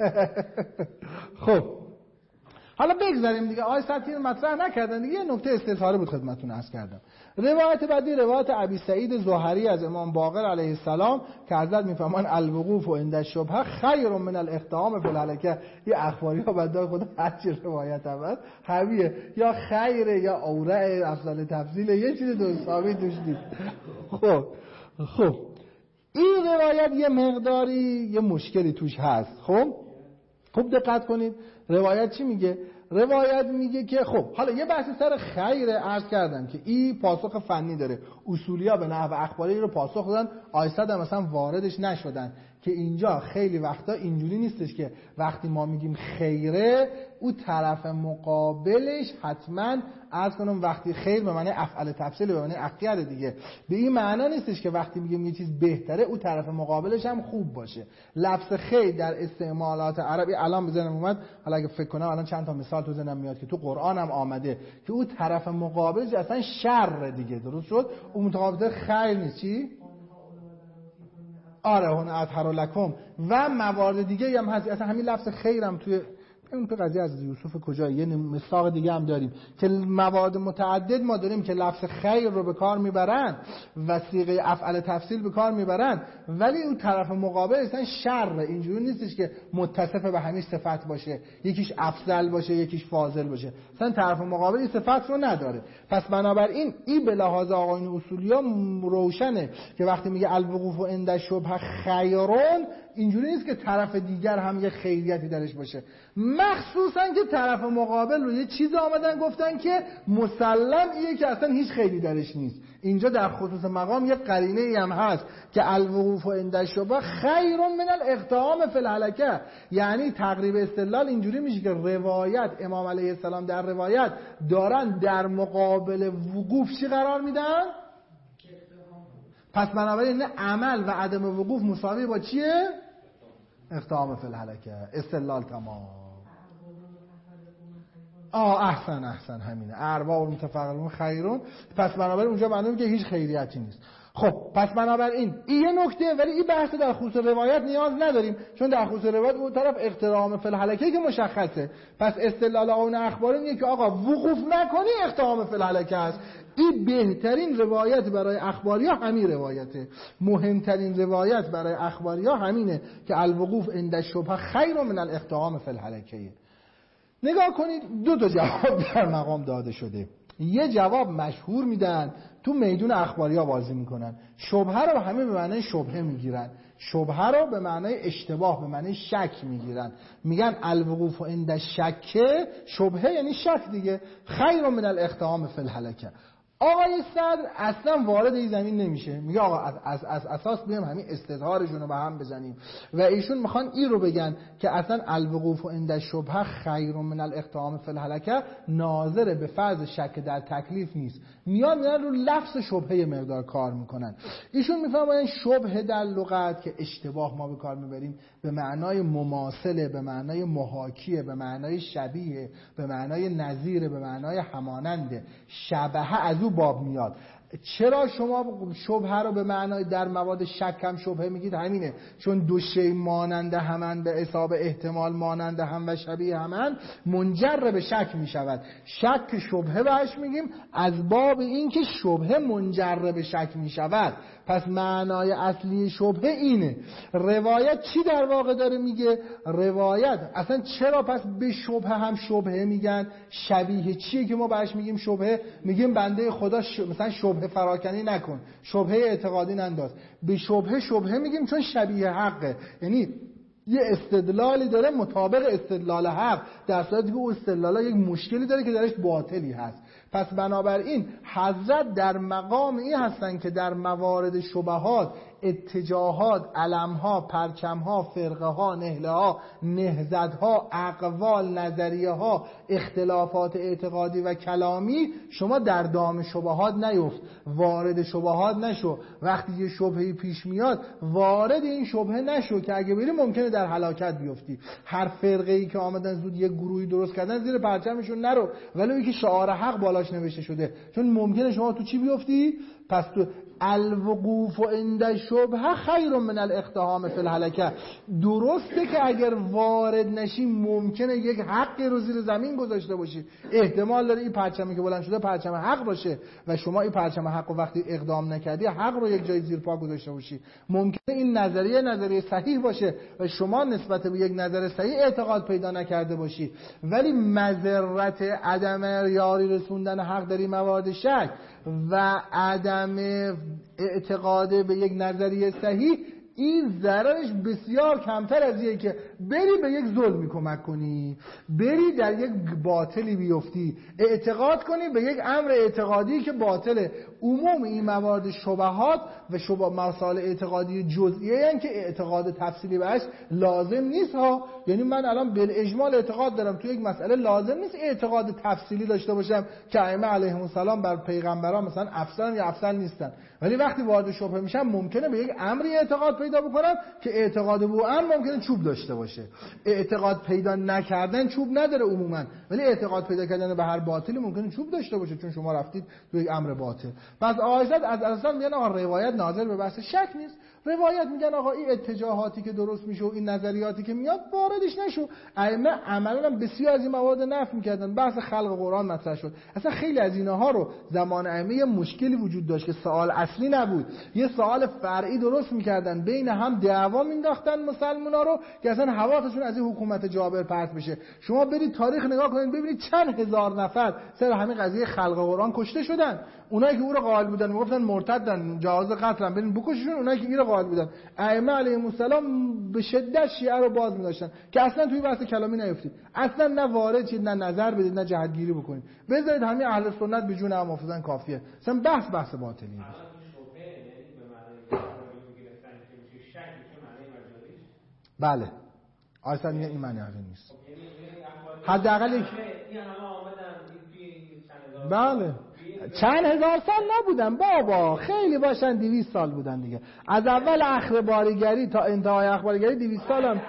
خب حالا بگذاریم دیگه، آقای سطحی مطرح نکردن دیگه، یه نکته استظهاری بود خدمتتون عرض کردم. روایت بعدی روایت ابی سعید زهری از امام باقر علیه السلام که حضرت میفرمان الوقوف عند الشبهه خیر من الاقدام فی الهلکه. یه اخباری ها بعد خود هر چی روایت اول حویه یا خیره یا اوره افضل تفضیل، یه چیز درست ثابت توش نیست. خب خب این روایت یه مقداری یه مشکلی توش هست. خب خوب دقت کنید روایت چی میگه. روایت میگه که خب حالا یه بحث سر خیر عرض کردم که این پاسخ فنی داره، اصولیا به نحو اخباری رو پاسخ دادن، آیساد هم مثلا واردش نشدن که اینجا خیلی وقتا اینجوری نیستش که وقتی ما میگیم خیره او طرف مقابلش حتما عرض کنم وقتی خیر به معنی افعال تفصیل به معنی اخیر دیگه، به این معنا نیستش که وقتی میگیم یه چیز بهتره او طرف مقابلش هم خوب باشه. لفظ خیر در استعمالات عربی الان بزنم اومد، حالا اگه فکر کنم الان چند تا مثال تو ذهنم میاد که تو قرآن هم آمده که او طرف مقابلش اصلا شر دیگه، درست شد؟ اون متقابل خیر نیست. چی؟ آره هون اطهر لکم و موارد دیگه هم هست. اصلا همین لفظ خیرم توی این تو قضیه از یوسف کجا یه مثال دیگه هم داریم که موارد متعدد ما داریم که لفظ خیر رو به کار میبرن و صیغه افعال تفصیل به کار میبرن، ولی اون طرف مقابل اصلا شر. اینجوری نیستش که متصف به همین صفت باشه، یکیش افضل باشه یکیش فاضل باشه، اصلا طرف مقابل این صفت رو نداره. پس بنابراین این به لحاظ آقایون اصولیا روشنه که وقتی میگه الوقوف عند الشبهه خیرون، اینجوری نیست که طرف دیگر هم یه خیریتی درش باشه، مخصوصا که طرف مقابل رو یه چیز آمدن گفتن که مسلم ایه که اصلا هیچ خیری درش نیست. اینجا در خصوص مقام یه قرینه ای هم هست که الوقوف عند الشبهه خیر من الاقدام فی الهلکه، یعنی تقریب استدلال اینجوری میشه که روایت امام علیه السلام در روایت دارن در مقابل وقوف چی قرار میدن؟ پس بنابراین عمل و عدم وقوف مساوی با چیه؟ اقدام فی الهلکه. استدلال تمام. آه احسن احسن همینه، ارباب المتفرقون خیرون. پس بنابراین اونجا معنی که هیچ خیریتی نیست. خب پس بنابراین این یه نکته، ولی این بحث در خصوص روایت نیاز نداریم، چون در خصوص روایت اون طرف اقترام فی الهلکه که مشخصه. پس استدلال اون اخبار اینه که آقا وقوف نکنی اقترام فی الهلکه است. این بهترین روایت برای اخباریا همین روایته، مهمترین روایت برای اخباریا همینه که الوقوف عند الشبهه خیر من الاقتحام فی الهلکه. نگاه کنید دو تا جواب در مقام داده شده. یه جواب مشهور میدن تو میدون اخباریا بازی میکنن، شبهه رو همه به معنی شبهه میگیرن، شبهه رو به معنی اشتباه به معنی شک میگیرن، میگن الوقوف عند الشک، شبهه یعنی شک دیگه، خیر من الاقتحام فی الهلکه. آقای صدر اصلا وارد این زمین نمیشه، میگه آقا از, از, از اساس بیام همین استظهارشون رو به هم بزنیم و ایشون میخوان این رو بگن که اصلا الوقوف عند الشبهه خیر من الاقتحام فی الهلکه ناظر به فرض شک در تکلیف نیست، میان میان رو لفظ شبهه مقدار کار میکنن. ایشون میفهمن شبهه در لغت که اشتباه ما به کار میبریم به معنای مماثله، به معنای محاکیه، به معنای شبیه، به معنای نظیره، به معنای هماننده. شبهه از او باب میاد. چرا شما شبهه رو به معنای در مواد شک هم شبهه میگید؟ همینه، چون دو شی مانند همن به حساب احتمال مانند هم و شبیه همن منجر به شک میشود. شک شبهه بهش میگیم از باب این که شبهه منجر به شک میشود. پس معنای اصلی شبهه اینه. روایت چی در واقع داره میگه؟ روایت اصلا چرا پس به شبهه هم شبهه میگن؟ شبیه چیه که ما بهش میگیم شبهه؟ میگیم بنده خدا ش... مثلا شبهه فراکنی نکن، شبهه اعتقادی ننداز. به شبهه شبهه میگیم چون شبیه حقه، یعنی یه استدلالی داره مطابق استدلال حق، در صورتی که اون استدلال یک مشکلی داره که درش باطلی هست. پس بنابراین حضرت در مقام این هستن که در موارد شبهات اتجاهات، علمها، پرچمها، فرقه ها، نهله ها، نهضت ها، اقوال، نظریه ها، اختلافات اعتقادی و کلامی، شما در دام شبهات نیفت، وارد شبهات نشو. وقتی یه شبهه پیش میاد وارد این شبهه نشو که اگه بری ممکنه در هلاکت بیفتی. هر فرقه ای که آمدن زود یه گروهی درست کردن زیر پرچمشون نرو، ولی اینکه شعار حق بالاش نوشته شده، چون ممکنه شما تو چی بیفتی؟ پس تو الوقوف عند الشبهه خیر من الاقتحام فی الهلکه. درسته که اگر وارد نشی ممکنه یک حقی رو زیر زمین گذاشته باشی، احتمال داره این پرچمی که بلند شده پرچم حق باشه و شما این پرچم حق رو وقتی اقدام نکردی حق رو یک جای زیر پا گذاشته باشی. ممکنه این نظریه نظریه صحیح باشه و شما نسبت به یک نظر صحیح اعتقاد پیدا نکرده باشی، ولی مضرت عدم یاری رسوندن حق در این موارد شک و عدم اعتقاد به یک نظریه صحیح، این ضررش بسیار کمتر از اینه که بری به یک ظلمی کمک کنی، بری در یک باطلی بیفتی، اعتقاد کنی به یک امر اعتقادی که باطله. عموم این موارد شبهات و شبه مسائل اعتقادی جزئیه هستند که اعتقاد تفصیلی بهش لازم نیست ها. یعنی من الان بالاجمال اعتقاد دارم تو یک مسئله لازم نیست اعتقاد تفصیلی داشته باشم که ائمه علیهم السلام بر پیغمبران مثلا افضل یا افضل نیستن، ولی وقتی وارد شبهه میشم ممکنه به یک امری اعتقاد پیدا بکنم که اعتقاد به اون ممکنه چوب داشته باشه. اعتقاد پیدا نکردن چوب نداره عموما، ولی اعتقاد پیدا کردن به هر باطلی ممکنه چوب داشته باشه چون شما رفتید به یک امر باطل. پس آیات از اصلا میگن آقا روایت ناظر به بحث شک نیست. روایت میگن آقا این اتجاهاتی که درست میشه و این نظریاتی که میاد واردش نشو. ائمه عملا بسیار از این موارد نفی میکردن. بحث خلق قرآن مطرح شد. اصلا خیلی از اینها رو زمان ائمه یه مشکلی وجود داشت که سوال اصلی نبود، یه سوال فرعی درست میکردن، بین هم دعوا مینداختن مسلمونا رو که اصلا حواسشون از این حکومت جابر پرت بشه. شما برید تاریخ نگاه کنید ببینید چند هزار نفر سر همین قضیه خلق قرآن کشته شدن. اونایی که او رو قائل بودن میگفتن مرتدن، جواز قتلن، برین بکششون. اونایی که این رو قائل بودن ائمه علیهم السلام به شدت شیعه رو باز می‌داشتن که اصلا توی بحث کلامی نیفتید، اصلا نه وارد شید، نه نظر بدید، نه جهتگیری بکنید، بذارید همین اهل سنت به جون هم حافظن کافیه. اصلا بحث بحث باطلیه. بله اصلا این معنی حقیقی نیست. حداقل یک بله چند هزار سال نبودن بابا، خیلی باشن دویست سال بودن دیگه. از اول اخباریگری تا انتهای اخباریگری دویست سال هم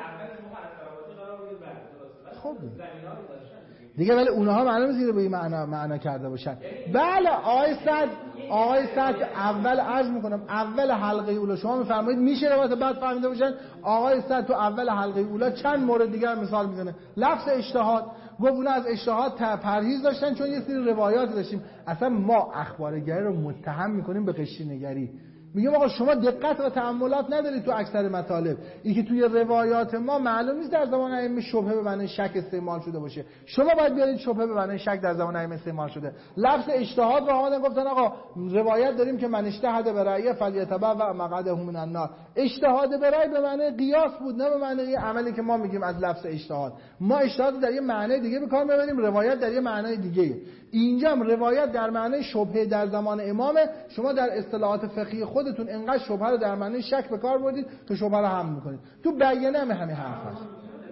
خب دیگه، ولی اونها معلومه زیر به این معنا معنا کرده باشن. بله آقای صد آقای صد اول عرض میکنم اول حلقه اولا شما میفرمایید میشه روایت بعد فهمیده باشن. آقای صد تو اول حلقه اولا چند مورد دیگر مثال میزنه. لفظ اجتهاد گفت اونا از اجتهاد پرهیز داشتن چون یه سری روایات داشتیم. اصلا ما اخبارگری رو متهم میکنیم به قشری نگری. میگم آقا شما دقت و تأملات ندارید تو اکثر مطالب. این که توی روایات ما معلوم نیست در زمان ائمه شبهه به معنی شک استعمال شده باشه. شما باید بیارید شبهه به معنی شک در زمان ائمه استعمال شده. لفظ اجتهاد رو آمدن گفتن آقا روایت داریم که من اجتهد به رأی فلیتبع و مقعده من النار. اجتهاد به رأی به معنی قیاس بود، نه به معنی عملی که ما میگیم از لفظ اجتهاد. ما اجتهاد در یه معنی دیگه به کار میبریم، روایت در یه معنی دیگه. اینجا هم روایت در معنی شبهه در زمان امامه. شما در اصطلاحات فقهی خودتون انقدر شبهه رو در معنی شک به کار بردید که شبهه رو هم میکنید. تو بیانه هم همین حرف هست.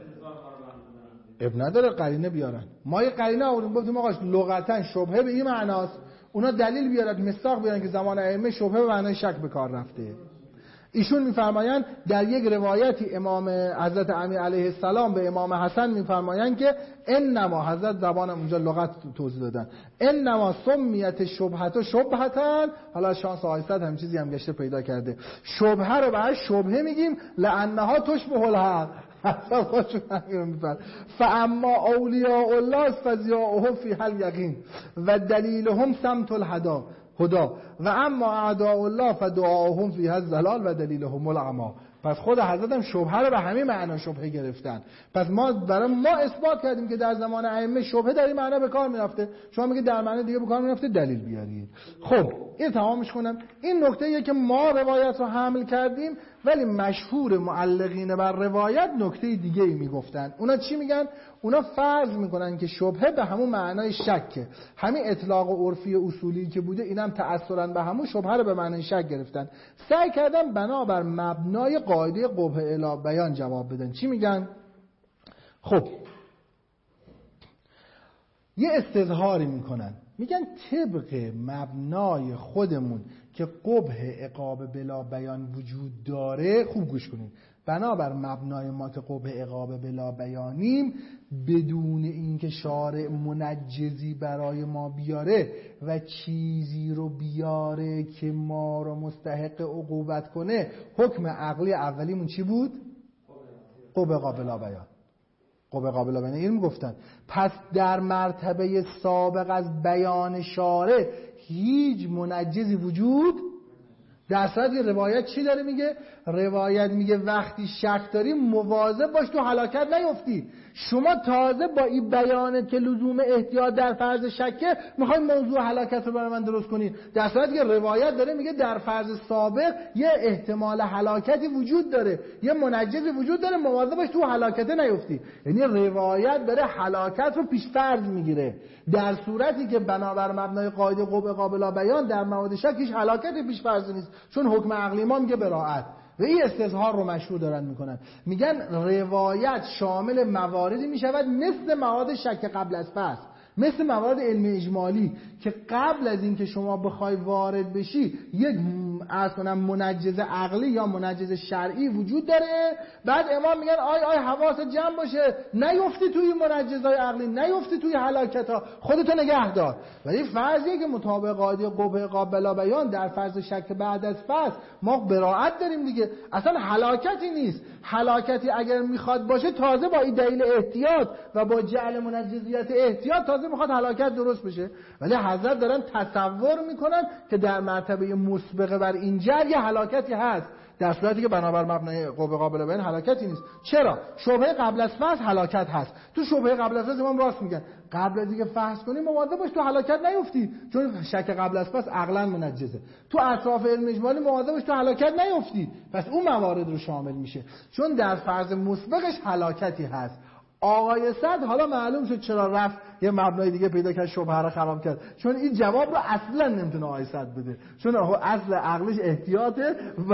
اب نداره قرینه بیارن. ما یه قرینه آوردیم گفتیم آقا لغتا شبهه به این معناست. اونا دلیل بیارن، مصداق بیارن که زمان ائمه شبهه به معنی شک به کار رفته. ایشون میفرمایند در یک روایتی امام حضرت امیر علیه السلام به امام حسن میفرمایند که انما، حضرت زبان اونجا لغت توضیح دادن، انما سمیت شبهت و شبهتن. حالا شانس آیستد هم چیزی هم گشته پیدا کرده. شبهه رو بهش شبهه میگیم لانها تشبه الحق. اصلا خودشون همین میفرد. فاما اولیاء الله فزیاؤهم فی حل یقین و دلیلهم سمت الهدا هدا و اما اعداء الله فدعاهم فیها الضلال و دلیلهم العمی. پس خود حضرت هم شبهه رو به همین معنا شبهه گرفتن. پس ما برای ما اثبات کردیم که در زمان ائمه شبهه در این معنا به کار میرفته، شما میگید در معنی دیگه به کار میرفته، دلیل بیارید. خب این تمامش کنم. این نکته‌ایه که ما روایت رو حمل کردیم، ولی مشهور معلقین بر روایت نکته دیگه ای میگفتن. اونا چی میگن؟ اونا فرض میکنن که شبهه به همون معنای شکه، همین اطلاق و عرفی اصولی که بوده اینم تأثیراً به همون شبهه رو به معنای شک گرفتن. سعی کردن بنابر مبنای قاعده قبح الی بیان جواب بدن. چی میگن؟ خب یه استظهاری میکنن، میگن طبق مبنای خودمون که قبح عقاب بلا بیان وجود داره، خوب گوش کنین، بنابر مبنای ما که قبح عقاب بلا بیانیم، بدون اینکه شارع منجزی برای ما بیاره و چیزی رو بیاره که ما رو مستحق عقوبت کنه، حکم عقلی اولیمون چی بود؟ قبح عقاب بلا بیان. قبح قابل بیان این میگفتن. پس در مرتبه سابق از بیان شارع هیچ منجزی وجود، در صورت که روایت چی داره میگه؟ روایت میگه وقتی شک داری مواظب باش تو هلاکت نیفتی. شما تازه با این بیانت که لزوم احتیاط در فرض شکه میخوای موضوع هلاکت رو برای من درست کنی، در صورتی که روایت داره میگه در فرض سابق یه احتمال هلاکتی وجود داره، یه منجزی وجود داره، مواظب باش تو هلاکت نیفتی. یعنی روایت داره هلاکت رو پیش فرض میگیره، در صورتی که بنابر مبنای قاعده قبح قابل بیان در مواد شک هیچ هلاکتی پیش فرض نیست، چون حکم عقلی ما میگه براءت. و این استظهار رو مشروع دارن میکنن، میگن روایت شامل مواردی میشود مثل مواد شک قبل از فصل، مثل موارد علم اجمالی که قبل از اینکه شما بخوای وارد بشی یک اصلا منجز عقلی یا منجز شرعی وجود داره، بعد امام میگن آی آی حواست جمع باشه، نیفتی توی منجزهای عقلی، نیفتی توی هلاکت ها، خودتو نگه دار. ولی فرضیه که مطابق قاعده قبح قابل بیان در فرض شک بعد از فصل ما براءت داریم دیگه، اصلا هلاکتی نیست. هلاکتی اگر میخواد باشه تازه با این دلیل احتیاط و با جعل منجزیت احتیاط تازه میخواد هلاکت درست بشه. ولی حضرت دارن تصور میکنن که در مرتبه مسبقه بر این جر یه هلاکتی هست، در صورتی که بنابر مبنای قبح قابل بیان هلاکتی نیست. چرا؟ شبهه قبل از فصل هلاکت هست. تو شبهه قبل از فصل امام راست میگن، قبل از اینکه فحص کنی مواظب باش تو هلاکت نیفتی، چون شک قبل از فصل عقلا منجزه. تو اطراف علم اجمالی مواظب باش تو هلاکت نیفتی، پس اون موارد رو شامل میشه، چون در فرض مسبقش هلاکتی هست. آقای صد حالا معلوم شد چرا رفت یه مبنای دیگه پیدا کرد شبهه رو خراب کرد، چون این جواب رو اصلا نمیتونه آقای صد بده، چون اصل عقلش احتیاطه و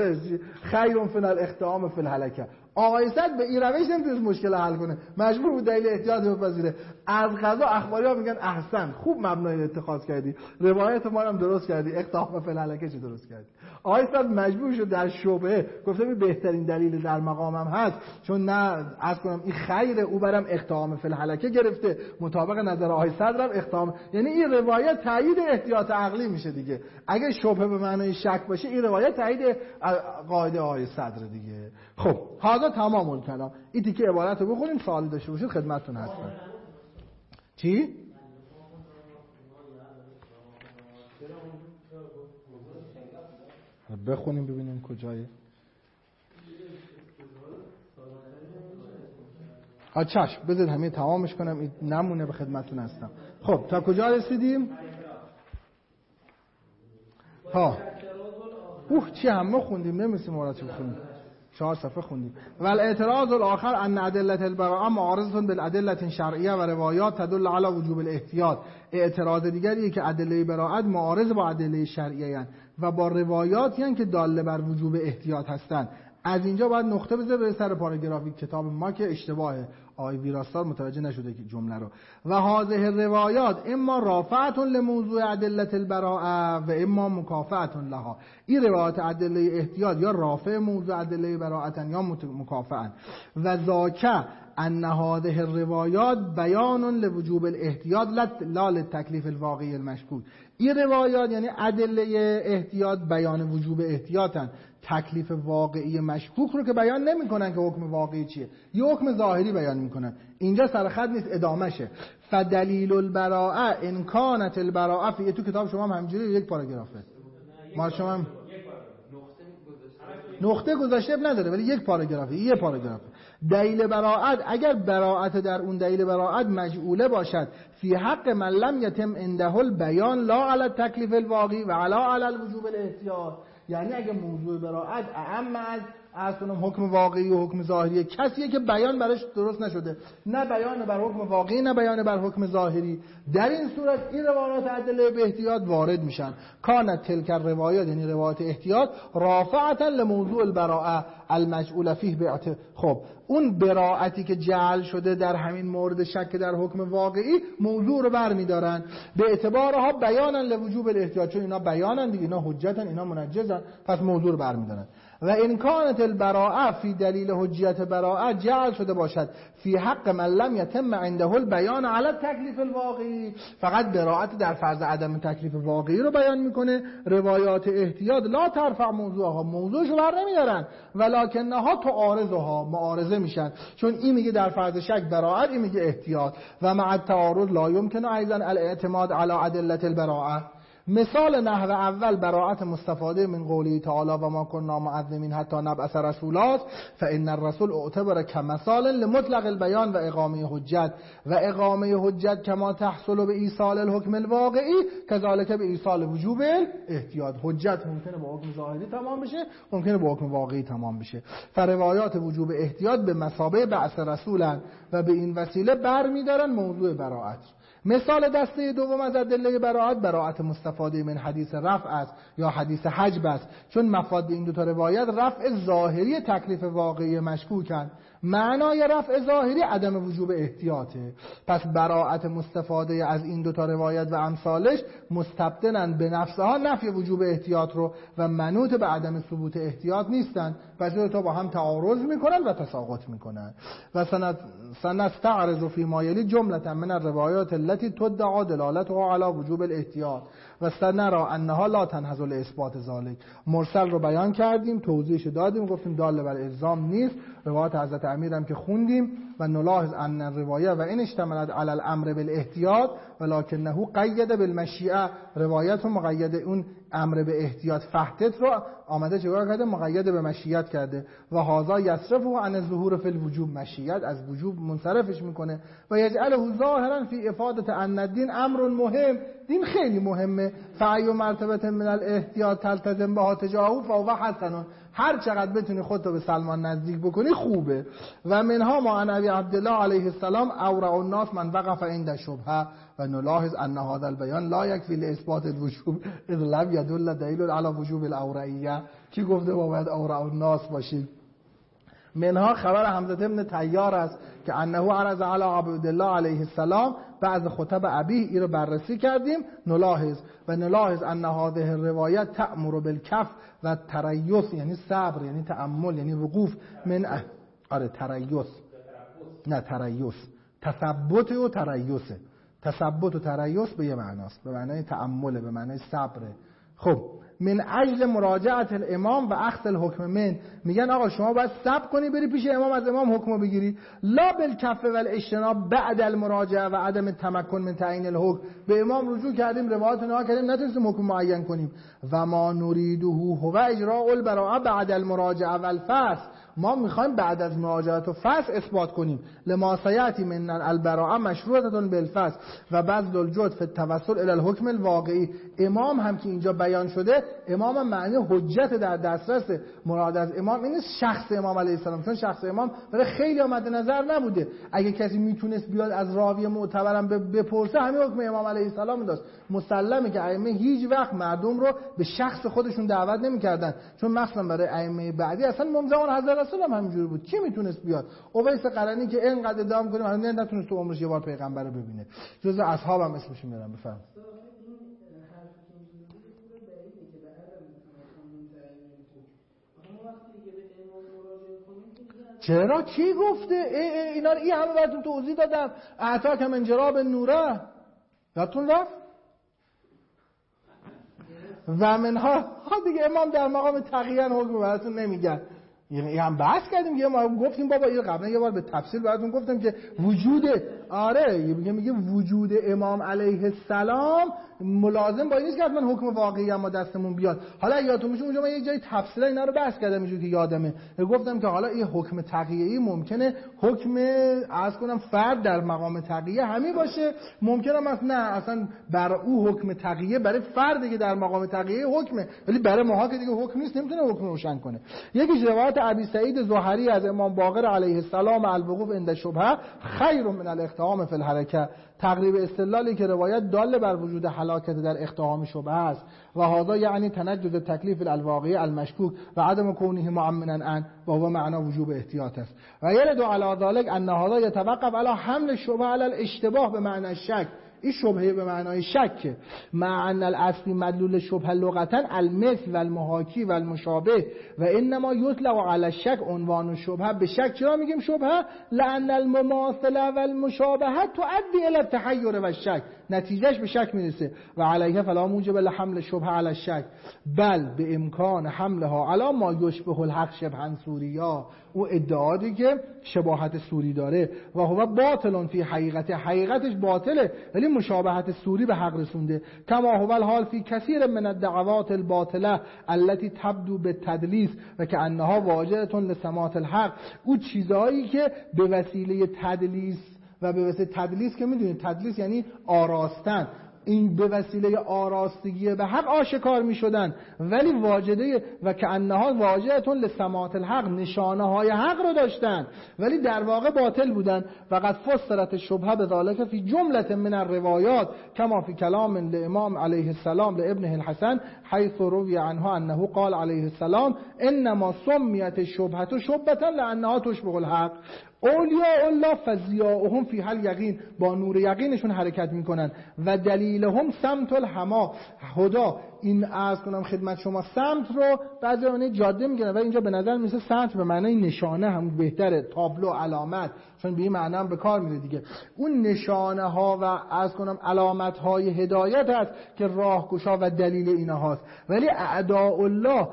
خیر فی الاختهام فی الهلکه. آقای صد به این روش نمیتونه مشکل حل کنه، مجبور بود دلیل احتیاط بپذیره. از قضا اخباری‌ها میگن احسن، خوب مبنای اتخاذ کردی، روایت ما رو هم درست کردی، اختهام فی الهلکه چه درست کردی. آقای صد مجبور شد در شبهه، گفتم این بهترین دلیل در مقامم هست، چون نه از کنم این خیره، او برم اختهام فی الهلکه گرفته، مطابق نظر آقای صدرم اختهام، یعنی این روایت تایید احتیاط عقلی میشه دیگه. اگه شبهه به معنای شک باشه این روایت تایید قاعده آقای صدر دیگه. خب حالا تمام الکلام. این تیکه عبارت رو بخونیم، سوالی داشته باشید خدمتتون هستم. چی؟ بخونیم ببینیم کجایه. آ چشم، بذارید همه تمامش کنم، این نمونه، به خدمتتون هستم. خب تا کجا رسیدیم؟ ها اوه چی همه خوندیم، نمی‌رسیم مراتب خوندیم، چهار صفحه خوندیم. ول اعتراض الاخر ان ادله البراءه معارضه بالادله شرعیه و روایات تدل علی وجوب الاحتیاط. اعتراض دیگریه که ادله براءت معارض با ادله شرعیه هستند و با روایاتی هستند که داله بر وجوب احتیاط هستند. از اینجا باید نقطه بذاره به سر پاراگرافی کتاب ما که اشتباهه، آقای ویراستار متوجه نشده که جمله رو. و هذه روایات اما رافعه لموضوع ادله البراءه و اما مکافئه لها. این روایات ادله احتیاط یا رافع موضوع ادله براءه یا مکافئه. و ذاک ان هذه الروایات بیان لوجوب الاحتیاط لا للتکلیف الواقعی المشکوک. این روایات یعنی ادله احتیاط بیان وجوب احتیاطن، تکلیف واقعی مشکوک رو که بیان نمیکنن که حکم واقعی چیه، یه حکم ظاهری بیان میکنن. اینجا سرخط نیست، ادامشه. فدلیل البراءه ان کانت البراءه فی، تو کتاب شما هم همینجوری یک پاراگرافه، ما شما هم نقطه گذاشته نداره ولی یک پاراگرافه، یه پاراگرافه. دلیل براءت، اگر براءت در اون دلیل براءت مجعوله باشد فی حق من لم یتم عنده البیان لا علی التکلیف الواقعی و علا علی الوجوب الاحتیاط، یعنی اگه موضوع براءت اعم از اصلا حکم واقعی و حکم ظاهری کسیه که بیان براش درست نشده، نه بیان بر حکم واقعی نه بیان بر حکم ظاهری، در این صورت این روایات ادله به احتیاط وارد میشن. کانت تلک روایات، یعنی روایات احتیاط، رافعتا لموضوع البراءه المجعول فیه بعت. خب اون براءتی که جعل شده در همین مورد شک در حکم واقعی موضوع رو برمیدارن به اعتبارها بیانا لوجوب الاحتیاط، چون اینا بیانن دیگه، اینا حجتن، اینا منجزن، پس موضوع رو برمیدارن. و این کانت البراءه فی دلیل حجیت براءه جعل شده باشد فی حق من لم یتم عنده البیان علی التکلیف الواقعی، فقط براءت در فرض عدم تکلیف واقعی رو بیان میکنه. روایات احتیاط لا ترفع موضوعها، موضوعشو بر نمیدارن، ولکنها تعارضها، معارضه میشن، چون این میگه در فرض شک براءت، این میگه احتیاط. و مع التعارض لا یمکن ایضا الاعتماد علی ادله البراءه. مثال نحو اول براءت مستفاده من قوله تعالی و ما کننا معذبین حتی نبعث رسولا، فان الرسول اعتبر كمثال لمطلق البیان و اقامه حجت، و اقامه حجت کما تحصل به ایصال الحکم الواقعی کذالک به ایصال وجوب الاحتیاط. حجت ممکنه با حکم ظاهری تمام بشه، ممکنه با حکم واقعی تمام بشه. فروایات وجوب احتیاط به مثابه بعث رسولن و به این وسیله برمی‌دارن موضوع براءت. مثال دسته دوم از ادله براءت براءت مستفاده من حدیث رفع است یا حدیث حجب است، چون مفاد این دو تا روایت رفع ظاهری تکلیف واقعی مشکوکند. معنای رفع ظاهری عدم وجوب احتیاطه. پس براءت مستفاده از این دو تا روایت و امثالش مستبدنن به نفسها نفی وجوب احتیاط رو و منوط به عدم ثبوت احتیاط نیستن، پس دو تا با هم تعارض میکنن و تساقط میکنن. و سند سنستعرض فی ما یلی جملة من الروایات التي تدعى دلالتها على وجوب الاحتیاط و سنرى انها لا تنهض لاثبات ذلك. مرسل رو بیان کردیم، توضیحش دادیم، گفتیم دال بر الزام نیست. روایت حضرت امیر هم که خوندیم و نلاحظ ان الروایه و این اشتملت علی الامر بالاحتیاط ولکنه قید بالمشیئه، روایت رو مقید اون امر به احتیاط فحتت رو آمده چگاه کرده؟ مقید به مشیت کرده. و هذا یصرفه عن الظهور فی الوجوب، مشیت از وجوب منصرفش میکنه و یجعله ظاهرا فی افاده ان الدین امر مهم، دین خیلی مهمه. فای مرتبه من الاحتیاط تلتزم بها تجاهه فهو حسن، هر چقدر بتونی خودتو به سلمان نزدیک بکنی خوبه. و منها ما عن ابی عبدالله علیه السلام اورع الناس من وقف عند شبهه و نلاحظ ان هذا البیان لا یکفی لاثبات الوجوب اذ لم يدل دلیل علی وجوب الاورعیه. کی گفته باید اورع الناس باشید؟ منها خبر حمزه بن طیار است که انه عرض علی عبدالله علیه السلام بعض خطب ابی، این رو بررسی کردیم. نلاحظ و نلاحظ ان هذه الروایت تأمر بالکف و تریث، یعنی صبر، یعنی تأمل، یعنی وقوف من اه... آره تریث نه تریث تثبت و تریث، تثبت و تریث به یه معناست، به معنای تأمل، به معنای صبره. خب من اجل مراجعت الامام و اخذ الحکم من، میگن آقا شما باید صبر کنی بری پیش امام از امام حکم بگیری، لا بالکف و الاجتناب بعد المراجعه و عدم التمکن من تعیین الحکم. به امام رجوع کردیم، روایات نها کردیم، نتونستیم حکم معین کنیم. و ما نریده هو اجراء البراءه بعد المراجعه و الفصل، ما میخوایم بعد از مراجعت و فصل اثبات کنیم. لما سیاتی من البراءه مشروطه بالفصل و بذل الجهد فی التوسل الی الحکم الواقعی. امام هم که اینجا بیان شده، امام معنی حجت در دسترس، مراد از امام این شخص امام علیه السلام، چون شخص امام برای خیلی آمده نظر نبوده. اگه کسی میتونست بیاد از راوی معتبرم بپرسه، همین حکم امام علیه السلام داشت. مسلمه که ائمه هیچ وقت مردم رو به شخص خودشون دعوت نمیکردن، چون مثلا برای ائمه بعدی اصلا ممزمان حضرت رسول هم همینجوری بود. کی میتونست بیاد؟ اویس قرنی که اینقدر ادعا کنیم هنوز نتونست تو عمرش یه بار پیغمبر رو ببینه، جزء اصحابم اسمش میارم. بفهم چرا؟ کی گفته؟ ای ای اینا این همه براتون توضیح دادم. اعطا که من جراب نوره یادتون رفت؟ و منها ها دیگه امام در مقام تقیین حکم براتون نمیگن. یعنی هم بحث کردیم که ما گفتیم بابا این قبلا یه بار به تفصیل براتون گفتم که وجود آره میگه میگه وجود امام علیه السلام ملازم با این نیست که حتما حکم واقعی اما دستمون بیاد. حالا یادتون میشه اونجا من یه جای تفصیلا اینا رو بحث کردم اینجوری که یادمه، گفتم که حالا این حکم تقیه‌ای ممکنه حکم عرض کنم فرد در مقام تقیه همین باشه، ممکنه مثلا نه اصلا بر او حکم تقیه برای فردی که در مقام تقیه حکمه، ولی برای ماها که دیگه حکم نیست نمیتونه حکم روشن کنه. یکی روایت ابی سعید زهری از امام باقر علیه السلام الوقوف عند شبهه خیر من الاقتحام فی الحرکه، تقریب استدلالی که روایت دال بر وجود هلاکت در اقتحام شبهه است و هذا یعنی تنجز تکلیف الواقعی المشکوک و عدم کونه مؤمنا ان و هو معنا وجوب احتیاط است و یرد علی ذلك ان هذا يتوقف على حمل الشبهه على الاشتباه به معنی الشک. این شبهه به معنای شک، مع ان الاصلی مدلول شبهه لغتا المثل و المحاکی و المشابه و انما یطلق علی الشک عنوان شبهه. به شک چرا میگیم شبهه؟ لان المماثله و المشابهه تؤدي الى التحیر و الشک، نتیجهش به شک میرسه و علیه فلا موجب لحمل شبهه علی الشک بل به امکان حملها علی ما یشبه الحق شبها صوریا، او ادعایی که شباهت صوری داره و هو باطل فی حقیقت، حقیقتش باطله ولی مشابهت صوری به حق رسونده. کما هو الحال فی کثیر من الدعوات الباطله التي تبدو بالتدلیس و کانها واجهه لسمات الحق، او چیزایی که به وسیله تدلیس و به وسیله تدلیس که میدونید تدلیس یعنی آراستن، این به وسیله آراستگی به حق آشکار می شدن ولی واجده و که انها واجهتون لسمات الحق، نشانه های حق رو داشتن ولی در واقع باطل بودن. و قد فسرت شبهه به ذالک فی جمله من الروایات کما فی کلام الامام علیه السلام لابنه الحسن حیث روی عنها انه قال علیه السلام انما سمیت الشبهه شبهه لانها تشبه الحق. اولیاء الله فضیاؤهم فی حل یقین، با نور یقینشون حرکت میکنن و دلیلهم سمت الحما هدا. این عرض کنم خدمت شما سمت رو بعضی اون جاده میگن و اینجا به نظر میسه سمت به معنای نشانه هم بهتره، تابلو علامت، چون به این معنی هم به کار میره دیگه. اون نشانه ها و عرض کنم علامت های هدایت هست که راهگشا و دلیل اینا هاست. ولی اعداء الله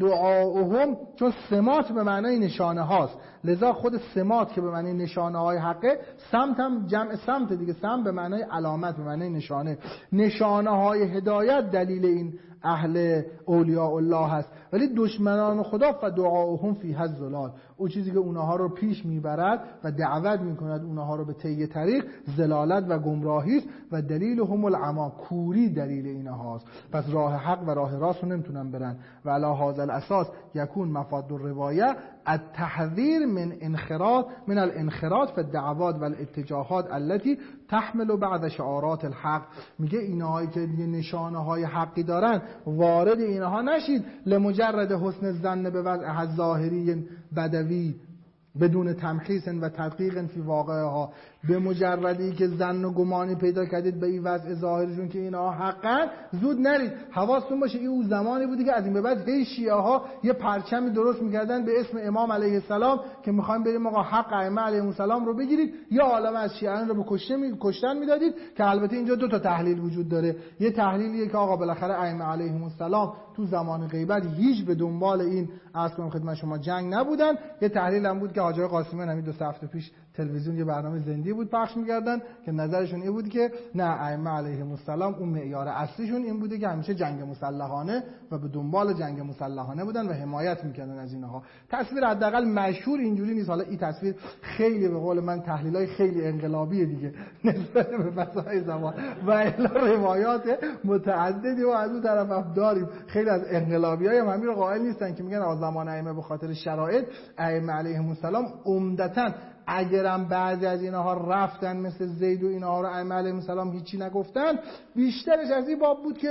فدعاؤهم چون سمات به معنای نشانه هاست، لذا خود سمات که به معنی نشانه های حقه، سمت هم جمع سمت دیگه، سمت به معنای علامت به معنای نشانه، نشانه های هدایت دلیل این اهل اولیاء الله هست. ولی دشمنان خدا فدعاؤهم فیها الضلال، او چیزی که اونها رو پیش میبرد و دعوت میکند اونها رو به طی طریق ضلالت و گمراهی است و دلیلهم العما، کوری دلیل اینها هست. پس راه حق و راه راست رو نمیتونن برن و علی هذا الاساس یکون مفاد الروایه التحذير من انخراط من الانخراط في الدعوات والاتجاهات التي تحمل بعض شعارات الحق. میگه اینهایی که نشانه های حقی دارن وارد اینها نشید لمجرد حسن الظن به وضع ظاهری بدوی بدون تمحیص و تدقیق فی واقعها، به مجردی که ظن و گمانی پیدا کردید به این وضع ظاهرشون که اینها حقا، زود نرید. حواستون باشه این اون زمانی بودی که از این به بعد هی شیعه ها یه پرچمی درست میکردن به اسم امام علیه السلام که میخوایم بریم آقا حق ائمه علیهم السلام رو بگیرید، یا عالم از شیعیان رو به کشته می... کشتن میدادید. که البته اینجا دو تا تحلیل وجود داره. یه تحلیلیه که آقا بالاخره ائمه علیهم السلام تو زمان غیبت هیچ به دنبال این عرض کنم خدمت شما جنگ نبودن. یه تحلیل هم بود که حاج قاسمیان همین دو سه هفته پیش تلویزیون یه برنامه زنده بود پخش می‌کردن که نظرشون این بود که نه، ائمه علیهم السلام اون معیار اصلیشون این بوده که همیشه جنگ مسلحانه و به دنبال جنگ مسلحانه بودن و حمایت می‌کردن از اینها. تصویر حداقل مشهور اینجوری نیست. حالا این تصویر خیلی به قول من تحلیلای خیلی انقلابیه دیگه نسبت به مسائل زمان و الا روایات متعددی و از اون طرف هم داریم. خیلی از انقلابی‌ها هم همین رو قائل نیستن که میگن از زمان ائمه به خاطر شرایط ائمه علیهم السلام عمدتاً اگرم بعضی از اینها رفتن مثل زید و اینها رو ائمه علیهم السلام هیچی نگفتن، بیشترش از این باب بود که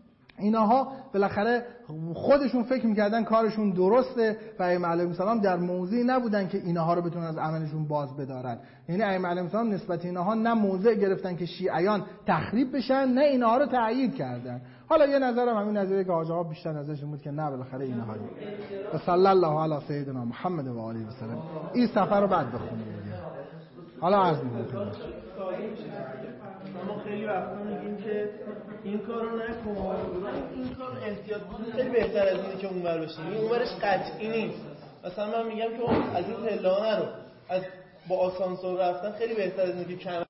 اینها بالاخره خودشون فکر میکردن کارشون درسته و ائمه علیهم السلام در موضعی نبودن که اینها رو بتونن از عملشون باز بدارن. یعنی ائمه علیهم السلام نسبت اینها نه موضع گرفتن که شیعیان تخریب بشن نه اینها رو تأیید کردن. حالا یه نظرم همین نظریه که حاج آقا بیشتر نظرشون بود که نه بالاخره اینها رو. صلی الله علی سیدنا محمد و آله و سلم. این صفحه رو بعد بخونیم. حالا عرض می‌کنم ما خیلی وقتا میگیم که این کارو نکن، این کارو احتیاط کن، خیلی بهتر از اینه که اونور بشیم. این اونورش قطعی نیست. مثلا من میگم که از این پله‌ها رو از با آسانسور رفتن خیلی بهتره از اینکه کم